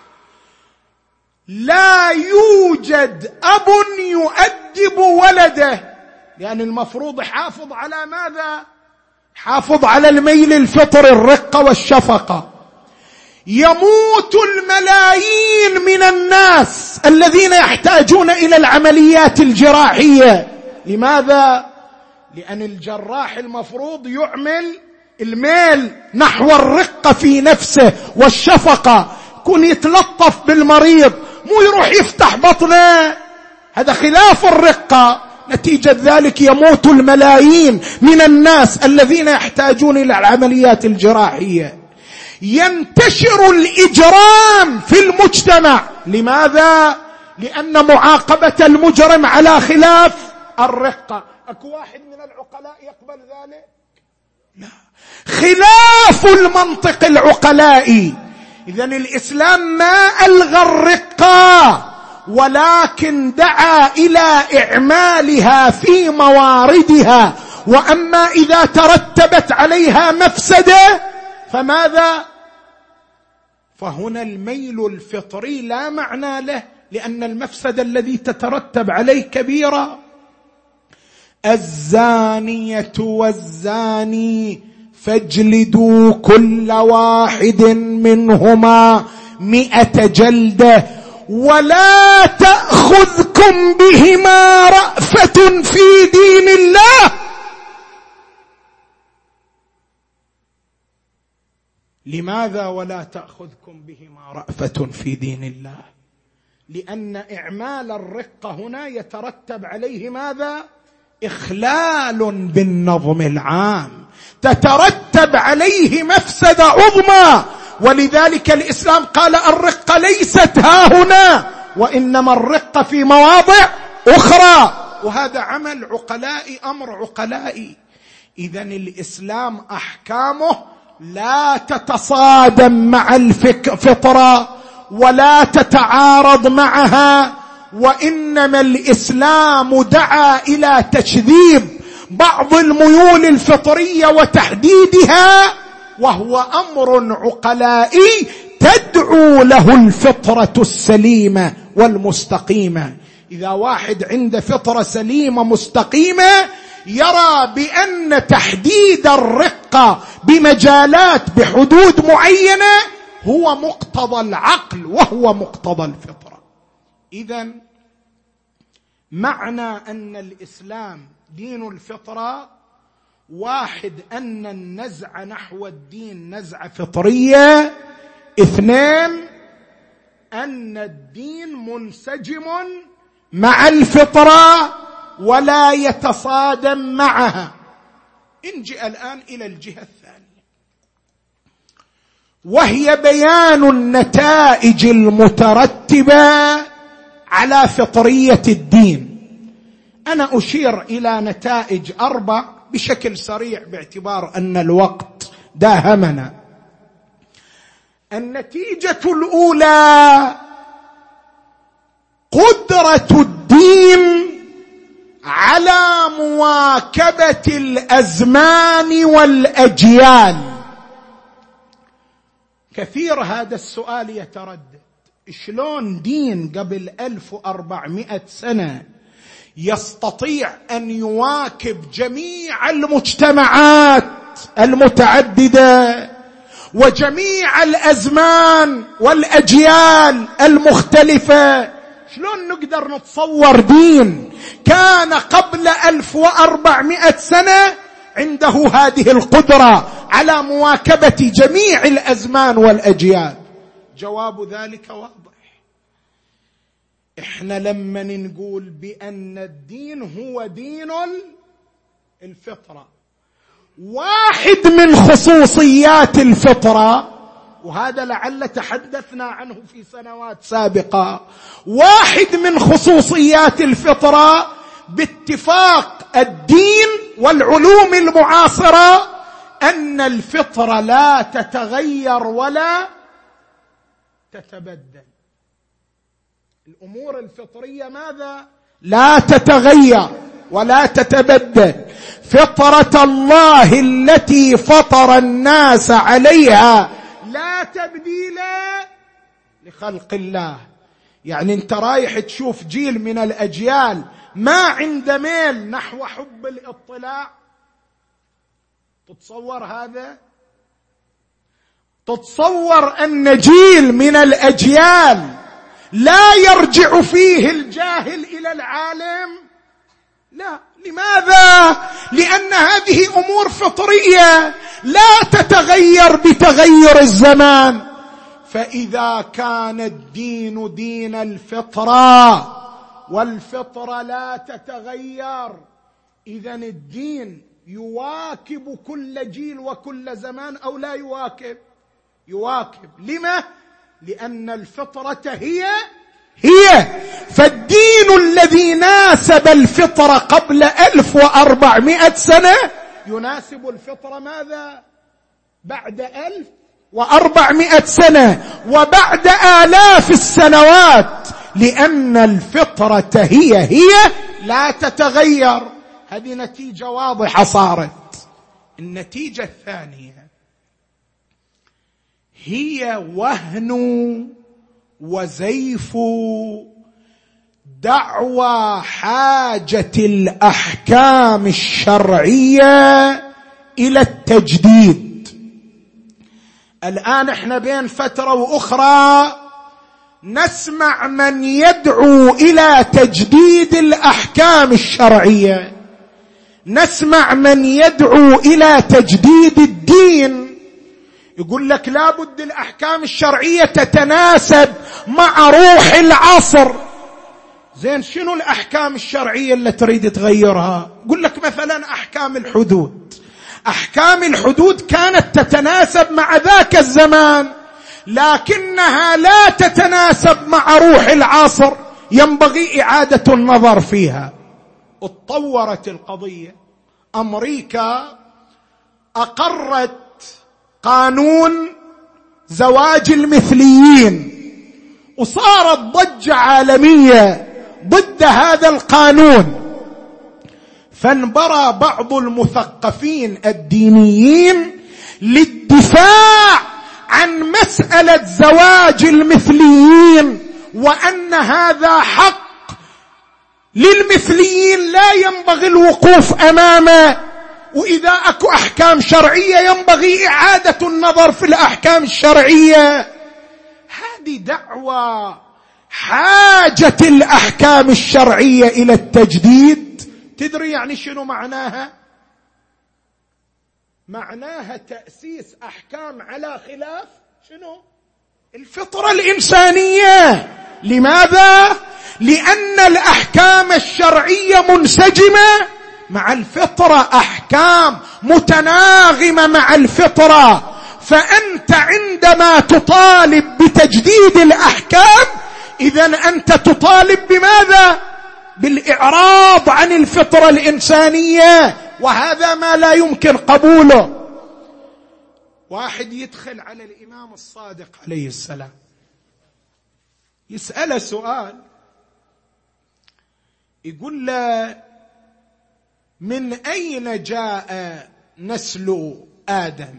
لا يوجد أب يؤدب ولده، لأن المفروض يحافظ على ماذا؟ حافظ على الميل الفطري، الرقة والشفقة. يموت الملايين من الناس الذين يحتاجون إلى العمليات الجراحية. لماذا؟ لأن الجراح المفروض يعمل الميل نحو الرقة في نفسه والشفقة، يكون يتلطف بالمريض، مو يروح يفتح بطنه، هذا خلاف الرقة. نتيجة ذلك يموت الملايين من الناس الذين يحتاجون إلى العمليات الجراحية. ينتشر الإجرام في المجتمع. لماذا؟ لأن معاقبة المجرم على خلاف الرقة. أكو واحد من العقلاء يقبل ذلك؟ لا، خلاف المنطق العقلائي. إذن الإسلام ما ألغى الرقة، ولكن دعا إلى إعمالها في مواردها. وأما إذا ترتبت عليها مفسدة فماذا؟ فهنا الميل الفطري لا معنى له، لأن المفسدة الذي تترتب عليه كبيرة. الزانية والزاني فاجلدوا كل واحد منهما 100 جلدة ولا تأخذكم بهما رأفة في دين الله. لماذا ولا تأخذكم بهما رأفة في دين الله؟ لأن إعمال الرقة هنا يترتب عليه ماذا؟ إخلال بالنظم العام، تترتب عليه مفسدة عظمى. ولذلك الإسلام قال الرقة ليست ها هنا، وإنما الرقة في مواضع أخرى. وهذا عمل عقلائي، أمر عقلائي. إذن الإسلام أحكامه لا تتصادم مع الفطرة ولا تتعارض معها، وإنما الإسلام دعا إلى تشذيب بعض الميول الفطرية وتحديدها، وهو أمر عقلائي تدعو له الفطرة السليمة والمستقيمة. إذا واحد عنده فطرة سليمة مستقيمة يرى بأن تحديد الرقة بمجالات بحدود معينة هو مقتضى العقل وهو مقتضى الفطرة. إذن معنى أن الإسلام دين الفطرة، واحد أن النزعة نحو الدين نزعة فطرية، اثنين أن الدين منسجم مع الفطرة ولا يتصادم معها. نجي الآن إلى الجهة الثانية، وهي بيان النتائج المترتبة على فطرية الدين. أنا أشير إلى نتائج 4 بشكل سريع باعتبار أن الوقت داهمنا. النتيجة الأولى: قدرة الدين على مواكبة الأزمان والأجيال. كثير هذا السؤال يتردد، شلون دين قبل 1400 سنة يستطيع أن يواكب جميع المجتمعات المتعددة وجميع الأزمان والأجيال المختلفة؟ شلون نقدر نتصور دين كان قبل 1400 سنة عنده هذه القدرة على مواكبة جميع الأزمان والأجيال؟ جواب ذلك واضح. احنا لما نقول بأن الدين هو دين الفطرة، واحد من خصوصيات الفطرة، وهذا لعل تحدثنا عنه في سنوات سابقة، واحد من خصوصيات الفطرة باتفاق الدين والعلوم المعاصرة أن الفطرة لا تتغير ولا تتبدل. الأمور الفطرية ماذا؟ لا تتغير ولا تتبدل. فطرة الله التي فطر الناس عليها لا تبديل لخلق الله. يعني انت رايح تشوف جيل من الأجيال ما عنده ميل نحو حب الاطلاع؟ تتصور هذا؟ تتصور أن جيل من الأجيال لا يرجع فيه الجاهل إلى العالم؟ لا. لماذا؟ لأن هذه أمور فطرية لا تتغير بتغير الزمان. فإذا كان الدين دين الفطرة والفطرة لا تتغير، إذن الدين يواكب كل جيل وكل زمان أو لا يواكب؟ يواكب. لما؟ لأن الفطرة هي فالدين الذي ناسب الفطرة قبل 1400 سنة يناسب الفطرة ماذا؟ بعد 1400 سنة وبعد آلاف السنوات، لأن الفطرة هي لا تتغير. هذه نتيجة واضحة صارت. النتيجة الثانية هي وهن وزيف دعوى حاجة الأحكام الشرعية إلى التجديد. الآن احنا بين فترة وأخرى نسمع من يدعو إلى تجديد الأحكام الشرعية، نسمع من يدعو إلى تجديد الدين. يقول لك لابد الأحكام الشرعية تتناسب مع روح العصر. زين، شنو الأحكام الشرعية اللي تريد تغيرها؟ يقول لك مثلا أحكام الحدود. أحكام الحدود كانت تتناسب مع ذاك الزمان، لكنها لا تتناسب مع روح العصر، ينبغي إعادة النظر فيها. اتطورت القضية. أمريكا أقرت قانون زواج المثليين، وصارت ضجة عالمية ضد هذا القانون، فانبرى بعض المثقفين الدينيين للدفاع عن مسألة زواج المثليين، وأن هذا حق للمثليين لا ينبغي الوقوف أمامه، وإذا أكو أحكام شرعية ينبغي إعادة النظر في الأحكام الشرعية. هذه دعوى حاجة الأحكام الشرعية إلى التجديد. تدري يعني شنو معناها؟ معناها تأسيس أحكام على خلاف شنو؟ الفطرة الإنسانية. لماذا؟ لأن الأحكام الشرعية منسجمة مع الفطرة، أحكام متناغمة مع الفطرة. فأنت عندما تطالب بتجديد الأحكام إذن أنت تطالب بماذا؟ بالإعراض عن الفطرة الإنسانية، وهذا ما لا يمكن قبوله. واحد يدخل على الإمام الصادق عليه السلام يسأله سؤال، يقول له من أين جاء نسل آدم؟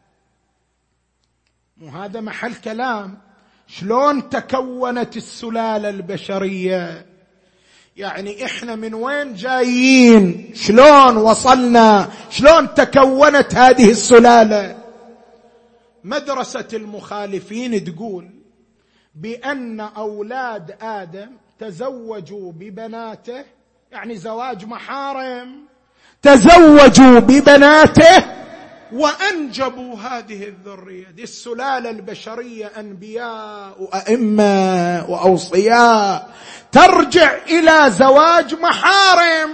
وهذا محل كلام. شلون تكونت السلالة البشرية؟ يعني إحنا من وين جايين؟ شلون وصلنا؟ شلون تكونت هذه السلالة؟ مدرسة المخالفين تقول بأن أولاد آدم تزوجوا ببناته، يعني زواج محارم، تزوجوا ببناته وأنجبوا هذه الذرية. دي السلالة البشرية أنبياء وأئمة وأوصياء ترجع إلى زواج محارم.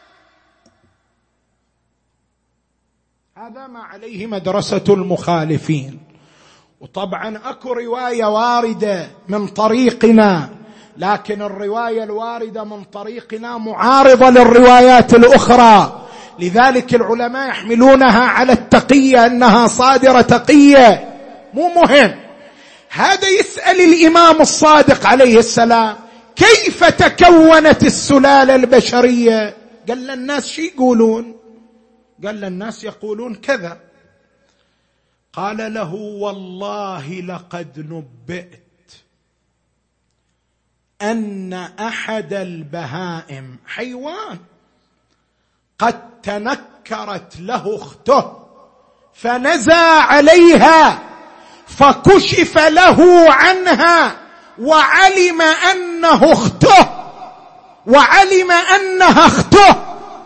هذا ما عليه مدرسة المخالفين. وطبعا أكو رواية واردة من طريقنا، لكن الرواية الواردة من طريقنا معارضة للروايات الأخرى، لذلك العلماء يحملونها على التقية، أنها صادرة تقية. مو مهم. هذا يسأل الإمام الصادق عليه السلام كيف تكونت السلالة البشرية؟ قال للناس شي يقولون؟ قال للناس يقولون كذا. قال له والله لقد نبئت أن أحد البهائم، حيوان، قد تنكرت له أخته فنزى عليها فكشف له عنها وعلم أنها أخته،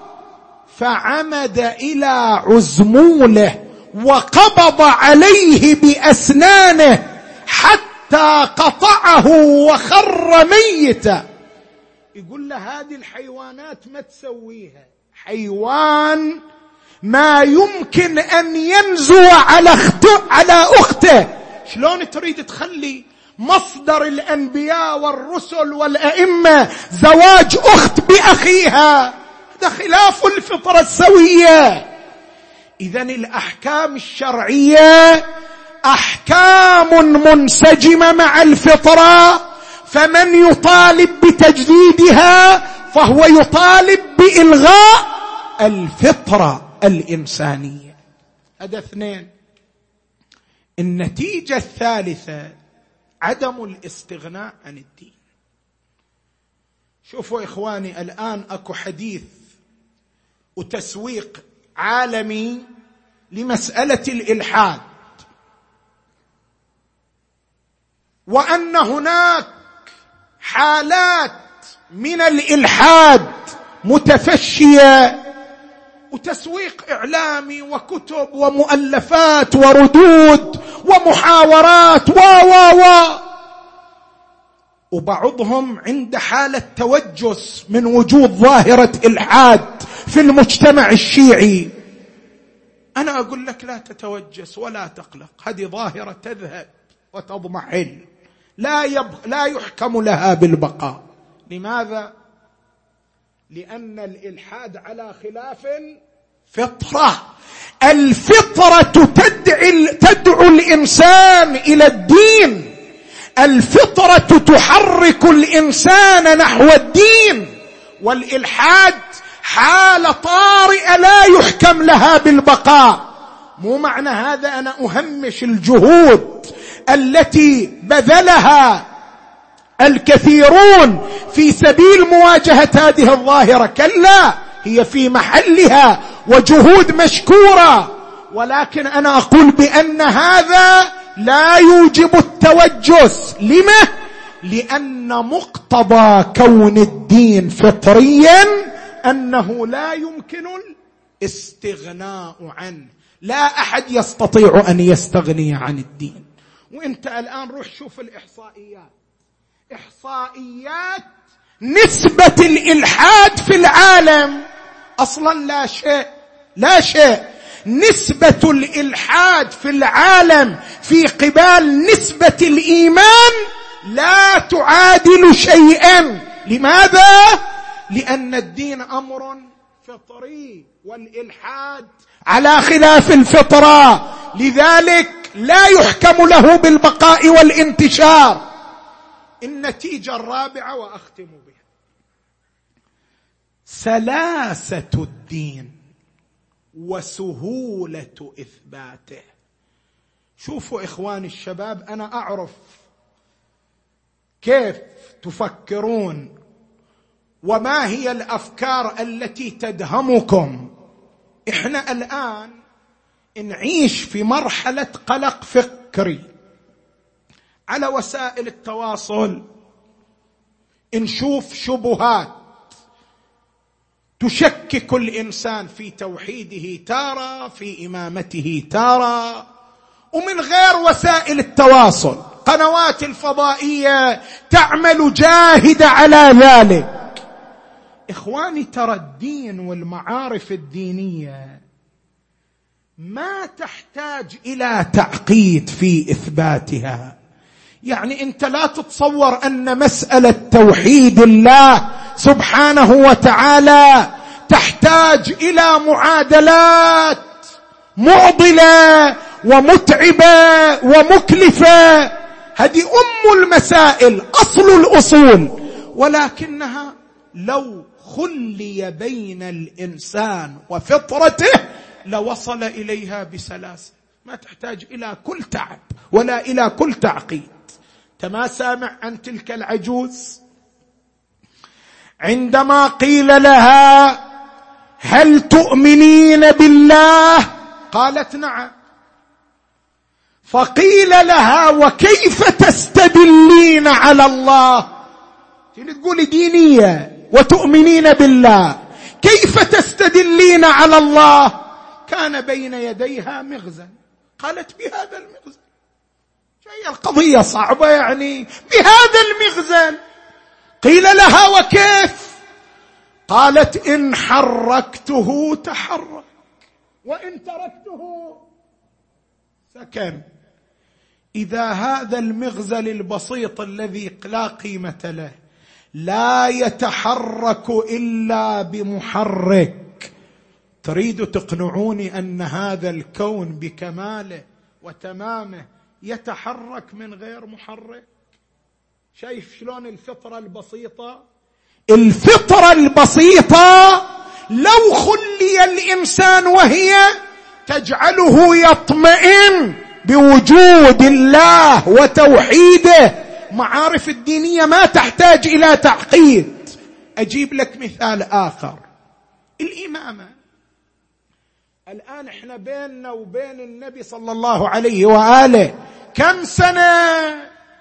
فعمد إلى عزموله وقبض عليه بأسنانه حتى قطعه وخر ميتا. يقول له هذه الحيوانات ما تسويها. حيوان ما يمكن أن ينزو على أخته. شلون تريد تخلي مصدر الأنبياء والرسل والأئمة زواج أخت بأخيها؟ هذا خلاف الفطرة السوية. إذن الأحكام الشرعية أحكام منسجمة مع الفطرة، فمن يطالب بتجديدها فهو يطالب بإلغاء الفطرة الإنسانية. هذا اثنين. النتيجة الثالثة عدم الاستغناء عن الدين. شوفوا إخواني، الآن أكو حديث وتسويق عالمي لمسألة الإلحاد، وأن هناك حالات من الإلحاد متفشية، وتسويق إعلامي وكتب ومؤلفات وردود ومحاورات وبعضهم عند حالة توجس من وجود ظاهرة إلحاد في المجتمع الشيعي. أنا أقول لك لا تتوجس ولا تقلق، هذه ظاهرة تذهب وتضمحل، لا يحكم لها بالبقاء. لماذا؟ لأن الإلحاد على خلاف الفطرة. الفطرة تدعو الإنسان إلى الدين، الفطرة تحرك الإنسان نحو الدين، والإلحاد حالة طارئة لا يحكم لها بالبقاء. مو معنى هذا أنا أهمش الجهود التي بذلها الكثيرون في سبيل مواجهة هذه الظاهرة، كلا، هي في محلها وجهود مشكورة، ولكن أنا أقول بأن هذا لا يوجب التوجس. لما؟ لأن مقتضى كون الدين فطريا أنه لا يمكن الاستغناء عنه، لا أحد يستطيع أن يستغني عن الدين. وانت الآن روح شوف الإحصائيات، إحصائيات نسبة الإلحاد في العالم أصلا لا شيء. نسبة الإلحاد في العالم في قبال نسبة الإيمان لا تعادل شيئا. لماذا؟ لأن الدين أمر فطري والإلحاد على خلاف الفطرة، لذلك لا يحكم له بالبقاء والانتشار. النتيجة الرابعة وأختم بها، سلاسة الدين وسهولة إثباته. شوفوا إخواني الشباب، أنا أعرف كيف تفكرون وما هي الأفكار التي تدهمكم. إحنا الآن نعيش في مرحلة قلق فكري. على وسائل التواصل نشوف شبهات تشكك الإنسان في توحيده تارة، في إمامته تارة، ومن غير وسائل التواصل قنوات الفضائية تعمل جاهدة على ذلك. إخواني، ترى الدين والمعارف الدينية ما تحتاج إلى تعقيد في إثباتها. يعني أنت لا تتصور أن مسألة توحيد الله سبحانه وتعالى تحتاج إلى معادلات معضلة ومتعبة ومكلفة. هذه أم المسائل، أصل الأصول، ولكنها لو خلي بين الإنسان وفطرته لوصل إليها بسلاسة، ما تحتاج إلى كل تعب ولا إلى كل تعقيد. تما سامع عن تلك العجوز عندما قيل لها هل تؤمنين بالله؟ قالت نعم. فقيل لها وكيف تستدلين على الله؟ تقولي دينية وتؤمنين بالله، كيف تستدلين على الله؟ كان بين يديها مغزل. قالت بهذا المغزل. شيء القضية صعبة يعني، بهذا المغزل. قيل لها وكيف؟ قالت إن حركته تحرك وإن تركته سكن. إذا هذا المغزل البسيط الذي لا قيمة له لا يتحرك إلا بمحرك، تريد تقنعوني أن هذا الكون بكماله وتمامه يتحرك من غير محرك؟ شايف شلون الفطرة البسيطة؟ الفطرة البسيطة لو خلي الإنسان وهي تجعله يطمئن بوجود الله وتوحيده. معارف الدينية ما تحتاج إلى تعقيد. أجيب لك مثال آخر، الإمامة. الآن احنا بيننا وبين النبي صلى الله عليه وآله كم سنة؟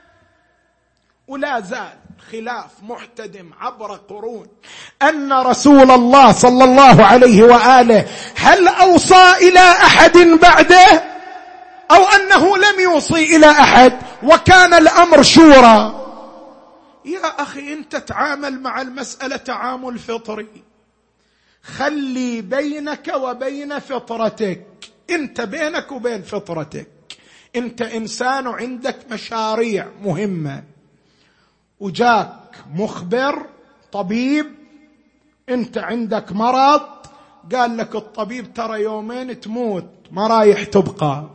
ولا زال خلاف محتدم عبر قرون أن رسول الله صلى الله عليه وآله هل أوصى إلى أحد بعده أو أنه لم يوصي إلى أحد وكان الأمر شورى. يا أخي أنت تعامل مع المسألة تعامل فطري، خلي بينك وبين فطرتك. أنت بينك وبين فطرتك، أنت إنسان عندك مشاريع مهمة، وجاك مخبر طبيب أنت عندك مرض، قال لك الطبيب ترى يومين تموت، ما رايح تبقى.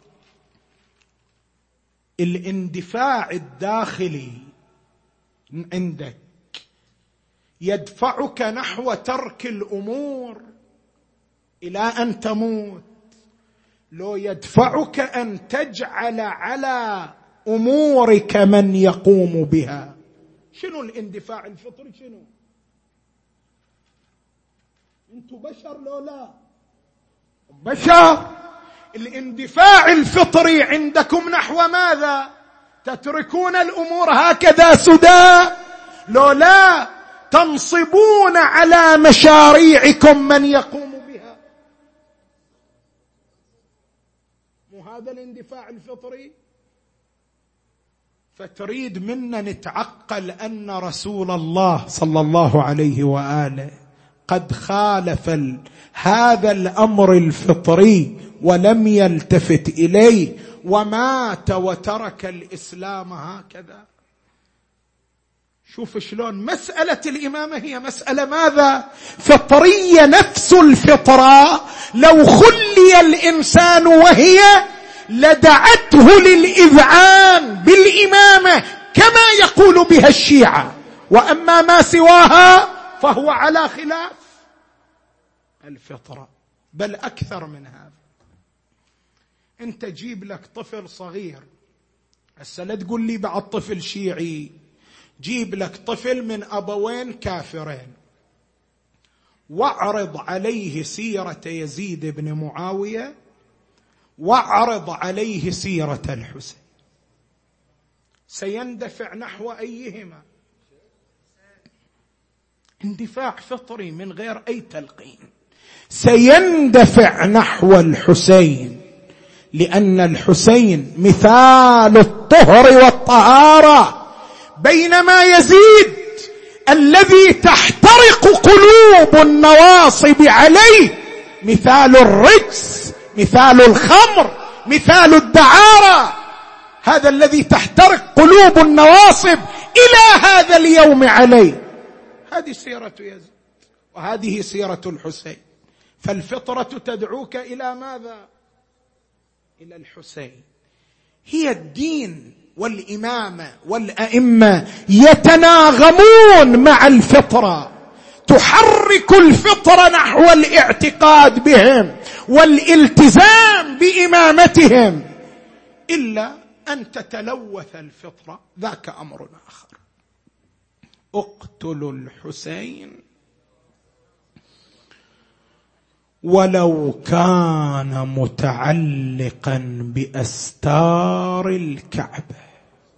الاندفاع الداخلي عندك يدفعك نحو ترك الأمور إلى أن تموت، لو يدفعك أن تجعل على أمورك من يقوم بها. شنو الاندفاع الفطري؟ شنو؟ انتوا بشر لو لا بشر. الاندفاع الفطري عندكم نحو ماذا؟ تتركون الأمور هكذا سدى، لو لا تنصبون على مشاريعكم من يقوم بها. مو هذا الاندفاع الفطري؟ فتريد منا نتعقل أن رسول الله صلى الله عليه وآله قد خالف هذا الأمر الفطري ولم يلتفت إليه ومات وترك الإسلام هكذا. شوف شلون مسألة الإمامة هي مسألة ماذا؟ فطرية، نفس الفطرة. لو خلي الإنسان وهي لدعته للإذعان بالإمامة كما يقول بها الشيعة، وأما ما سواها فهو على خلاف الفطرة، بل أكثر من هذا. أنت جيب لك طفل صغير، هسه لا تقول لي بعد طفل شيعي، جيب لك طفل من أبوين كافرين واعرض عليه سيرة يزيد بن معاوية واعرض عليه سيرة الحسين، سيندفع نحو أيهما؟ اندفاع فطري من غير أي تلقين، سيندفع نحو الحسين، لأن الحسين مثال الطهر والطهارة، بينما يزيد الذي تحترق قلوب النواصب عليه مثال الرجس، مثال الخمر، مثال الدعارة، هذا الذي تحترق قلوب النواصب إلى هذا اليوم عليه. هذه سيرة يزيد وهذه سيرة الحسين. فالفطرة تدعوك إلى ماذا؟ إلى الحسين. هي الدين والإمامة والأئمة يتناغمون مع الفطرة، تحرك الفطرة نحو الاعتقاد بهم والالتزام بإمامتهم، إلا أن تتلوث الفطرة ذاك أمر آخر. اقتلوا الحسين ولو كان متعلقا بأستار الكعبة.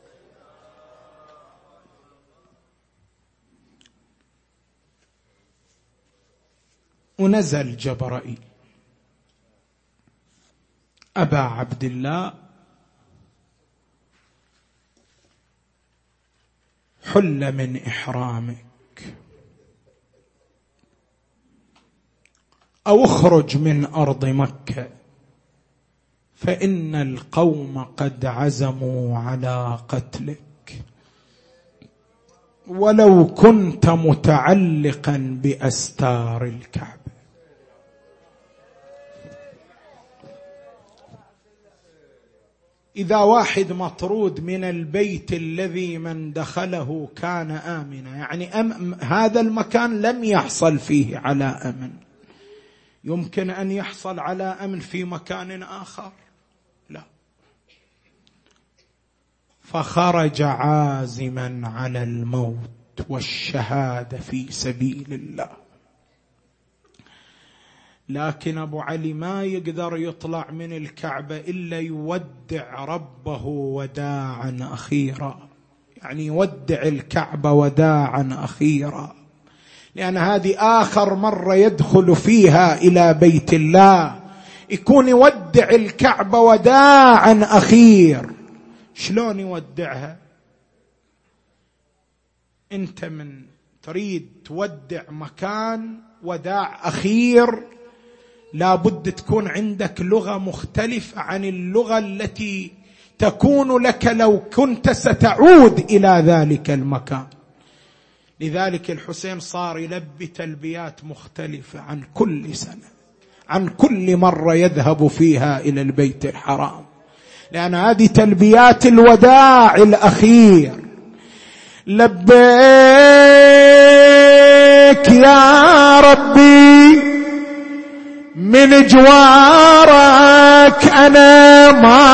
ونزل جبرائيل: أبا عبد الله، حل من إحرامك أو اخرج من أرض مكة، فإن القوم قد عزموا على قتلك ولو كنت متعلقا بأستار الكعبة. إذا واحد مطرود من البيت الذي من دخله كان آمنا، يعني هذا المكان لم يحصل فيه على أمن، يمكن أن يحصل على أمن في مكان آخر؟ لا. فخرج عازما على الموت والشهادة في سبيل الله. لكن أبو علي ما يقدر يطلع من الكعبة إلا يودع ربه وداعا أخيرا، يعني يودع الكعبة وداعا أخيرا، لأن هذه آخر مرة يدخل فيها إلى بيت الله، يكون يودع الكعبة وداعا أخير. شلون يودعها؟ أنت من تريد تودع مكان وداع أخير لابد تكون عندك لغة مختلفة عن اللغة التي تكون لك لو كنت ستعود إلى ذلك المكان. لذلك الحسين صار يلبي تلبيات مختلفة عن كل سنة، عن كل مرة يذهب فيها إلى البيت الحرام، لأن هذه تلبيات الوداع الأخير. لبيك يا ربي من جوارك أنا ما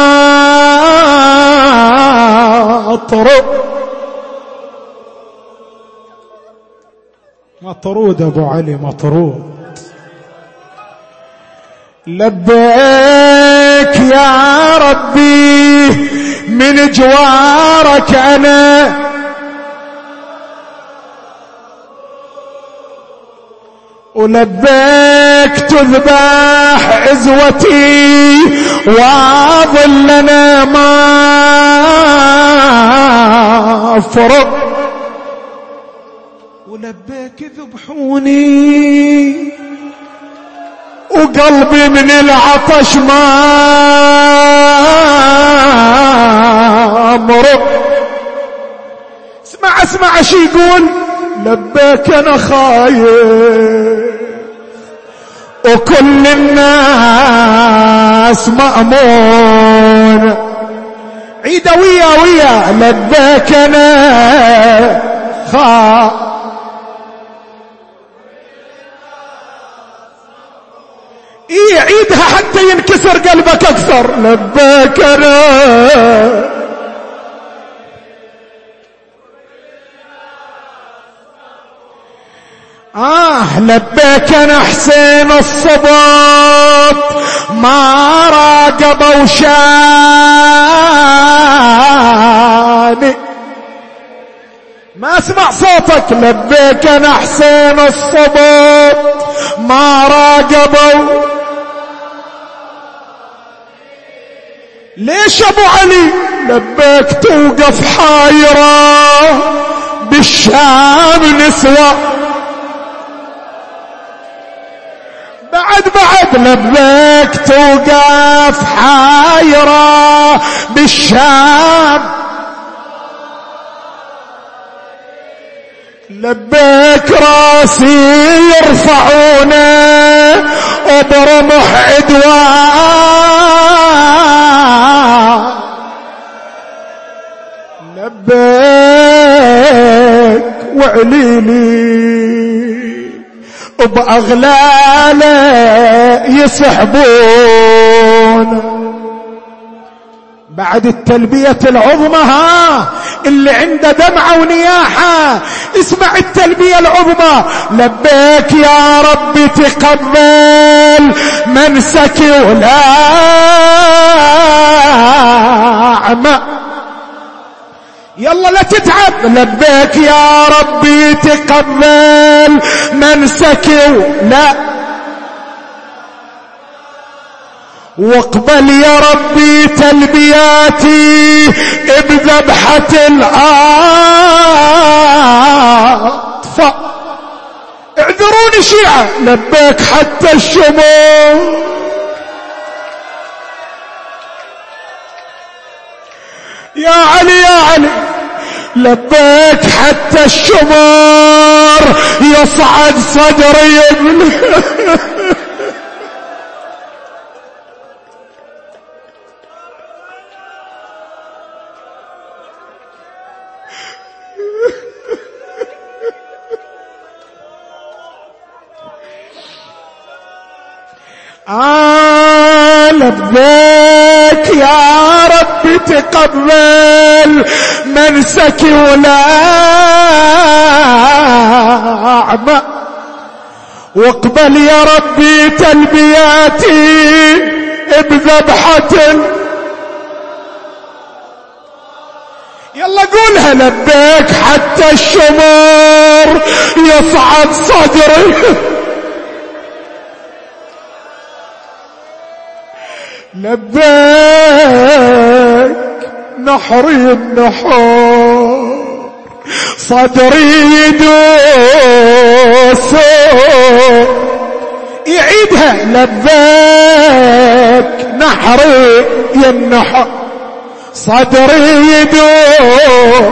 مطرود أبو علي مطرود. لبيك يا ربي من جوارك أنا ولبيك تذبح عزوتي وظلنا ما فرق، ولبيك ذبحوني وقلبي من العطش ما مرق. اسمع شي يقول: لبيك انا خايف وكل الناس مأمون. عيد ويا. لبيك انا خايف يعيدها حتى ينكسر قلبك أكثر. لبيك أنا لبيك أنا حسين الصباط ما راقبوا شاني. ما اسمع صوتك. لبيك أنا حسين الصباط ما راقبوا. ليش أبو علي؟ لبيك توقف حايرة بالشام نسوة. بعد لبيك توقف حايرة بالشام. لبيك راسي يرفعونه وبرمح عدوان. لبيك وعليلي وبأغلاله يسحبون. بعد التلبية العظمى اللي عنده دمعة ونياحة اسمع التلبية العظمى. لبيك يا رب تقبل منسكي ولا عمى. يلا لا تتعب. لبيك يا ربي تقبل منسكي لا واقبل يا ربي تلبياتي بذبحة الأطفال. اعذروني شيعة. لبيك حتى الشموع يا علي يا علي. لبيك حتى الشمار يصعد صدري ابن لبيك يا رب تقبل منسكي ولا أعمى واقبل يا ربي تلبياتي بذبحة. يلا قولها. لبيك حتى الشمر يصعد صدري. لبيك نحري النحور صدري يدوس. يعيدها. لبيك نحري النحور صدري يدوس.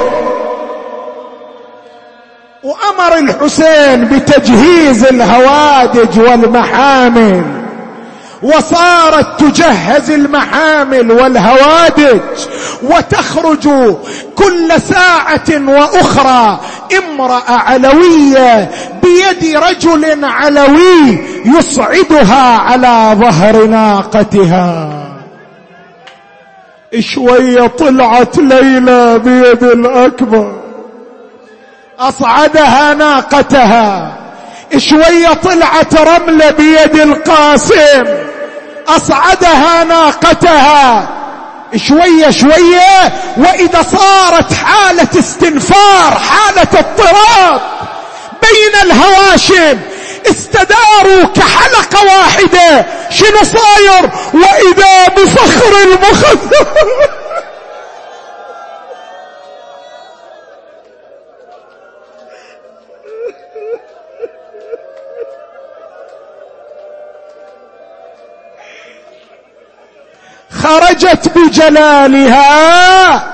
وأمر الحسين بتجهيز الهوادج والمحامل وصارت تجهز المحامل والهوادج وتخرج كل ساعة وأخرى امرأة علوية بيد رجل علوي يصعدها على ظهر ناقتها. شوية طلعت ليلى بيد الأكبر أصعدها ناقتها. شوية طلعت رملة بيد القاسم أصعدها ناقتها. شوية وإذا صارت حالة استنفار حالة اضطراب بين الهواشم استداروا كحلقة واحدة. شنو صاير؟ وإذا بصخر المخذب خرجت بجلالها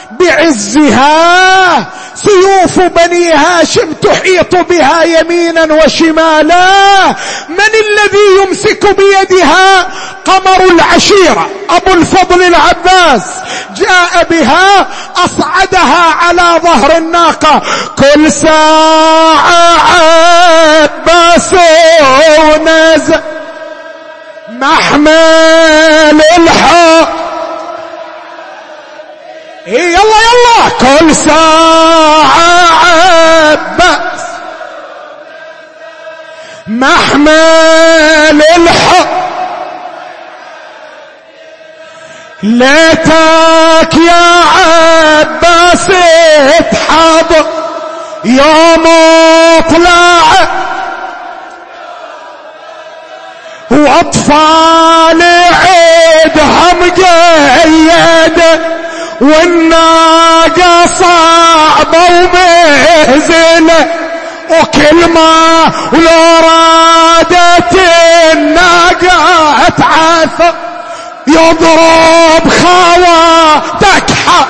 بعزها سيوف بني هاشم تحيط بها يمينا وشمالا. من الذي يمسك بيدها؟ قمر العشيرة أبو الفضل العباس جاء بها أصعدها على ظهر الناقة. كل ساعة عباس ونزل محمل الحب. يلا يلا كل ساعة عباس محمل الحب. ليتك يا عباس تحضر يوم طلع واطفال عيدها مقيده والناقه صعبه ومهزله وكل ما ولو رادت الناقه تعثر يضرب خواتك حق.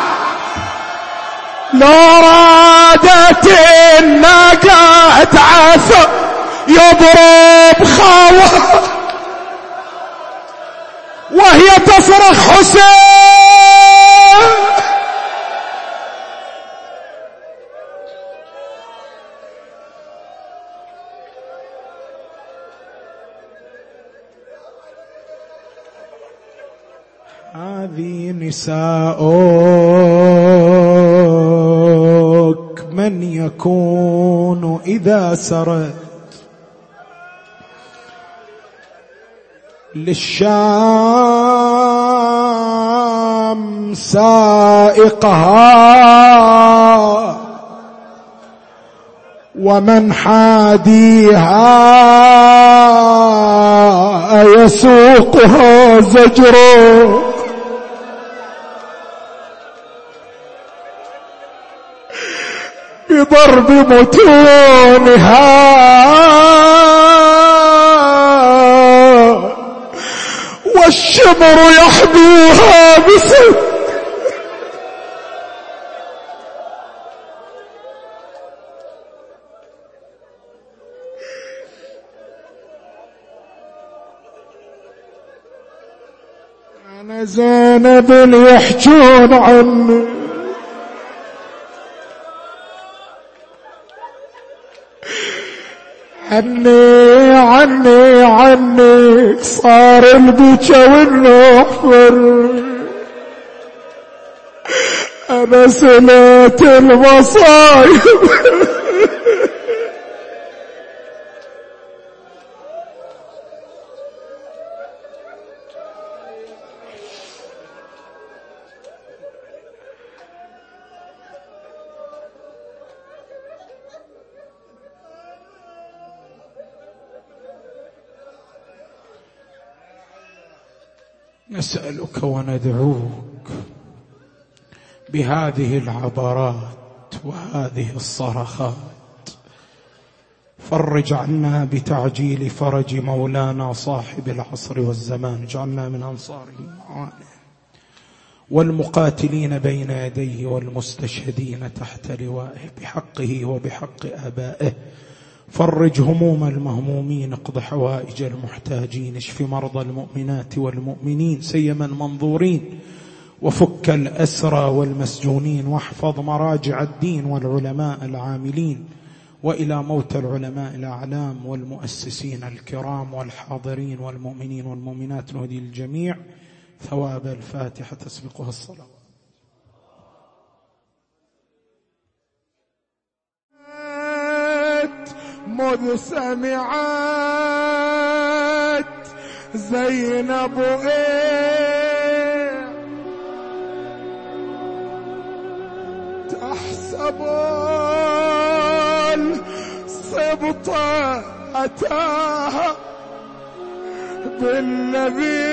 لو رادت الناقه تعثر يضرب خواتك وهي تصرخ حسين. هذه نساؤك من يكون إذا سرت للشام سائقها ومن حاديها يسوقها زجره بضرب متونها والشمر يحدوها بسيف. أنا زينب اللي يحجون عني عني عنك صار البكا والنحفر. أنا سليت المصايب نسألك وندعوك بهذه العبرات وهذه الصرخات فرج عنا بتعجيل فرج مولانا صاحب العصر والزمان. اجعلنا من أنصاره ومعانه والمقاتلين بين يديه والمستشهدين تحت لوائه بحقه وبحق آبائه. فرج هموم المهمومين، اقض حوائج المحتاجين، اشف مرضى المؤمنات والمؤمنين سيما المنظورين، وفك الأسرى والمسجونين، واحفظ مراجع الدين والعلماء العاملين، وإلى موت العلماء الأعلام والمؤسسين الكرام والحاضرين والمؤمنين والمؤمنات نهدي الجميع ثواب الفاتحة تسبقها الصلاة. مذ سمعت زينب تحسب الصبط أتاها بالذي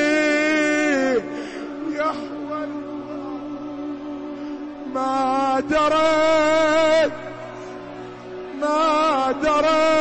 يحوى ما درت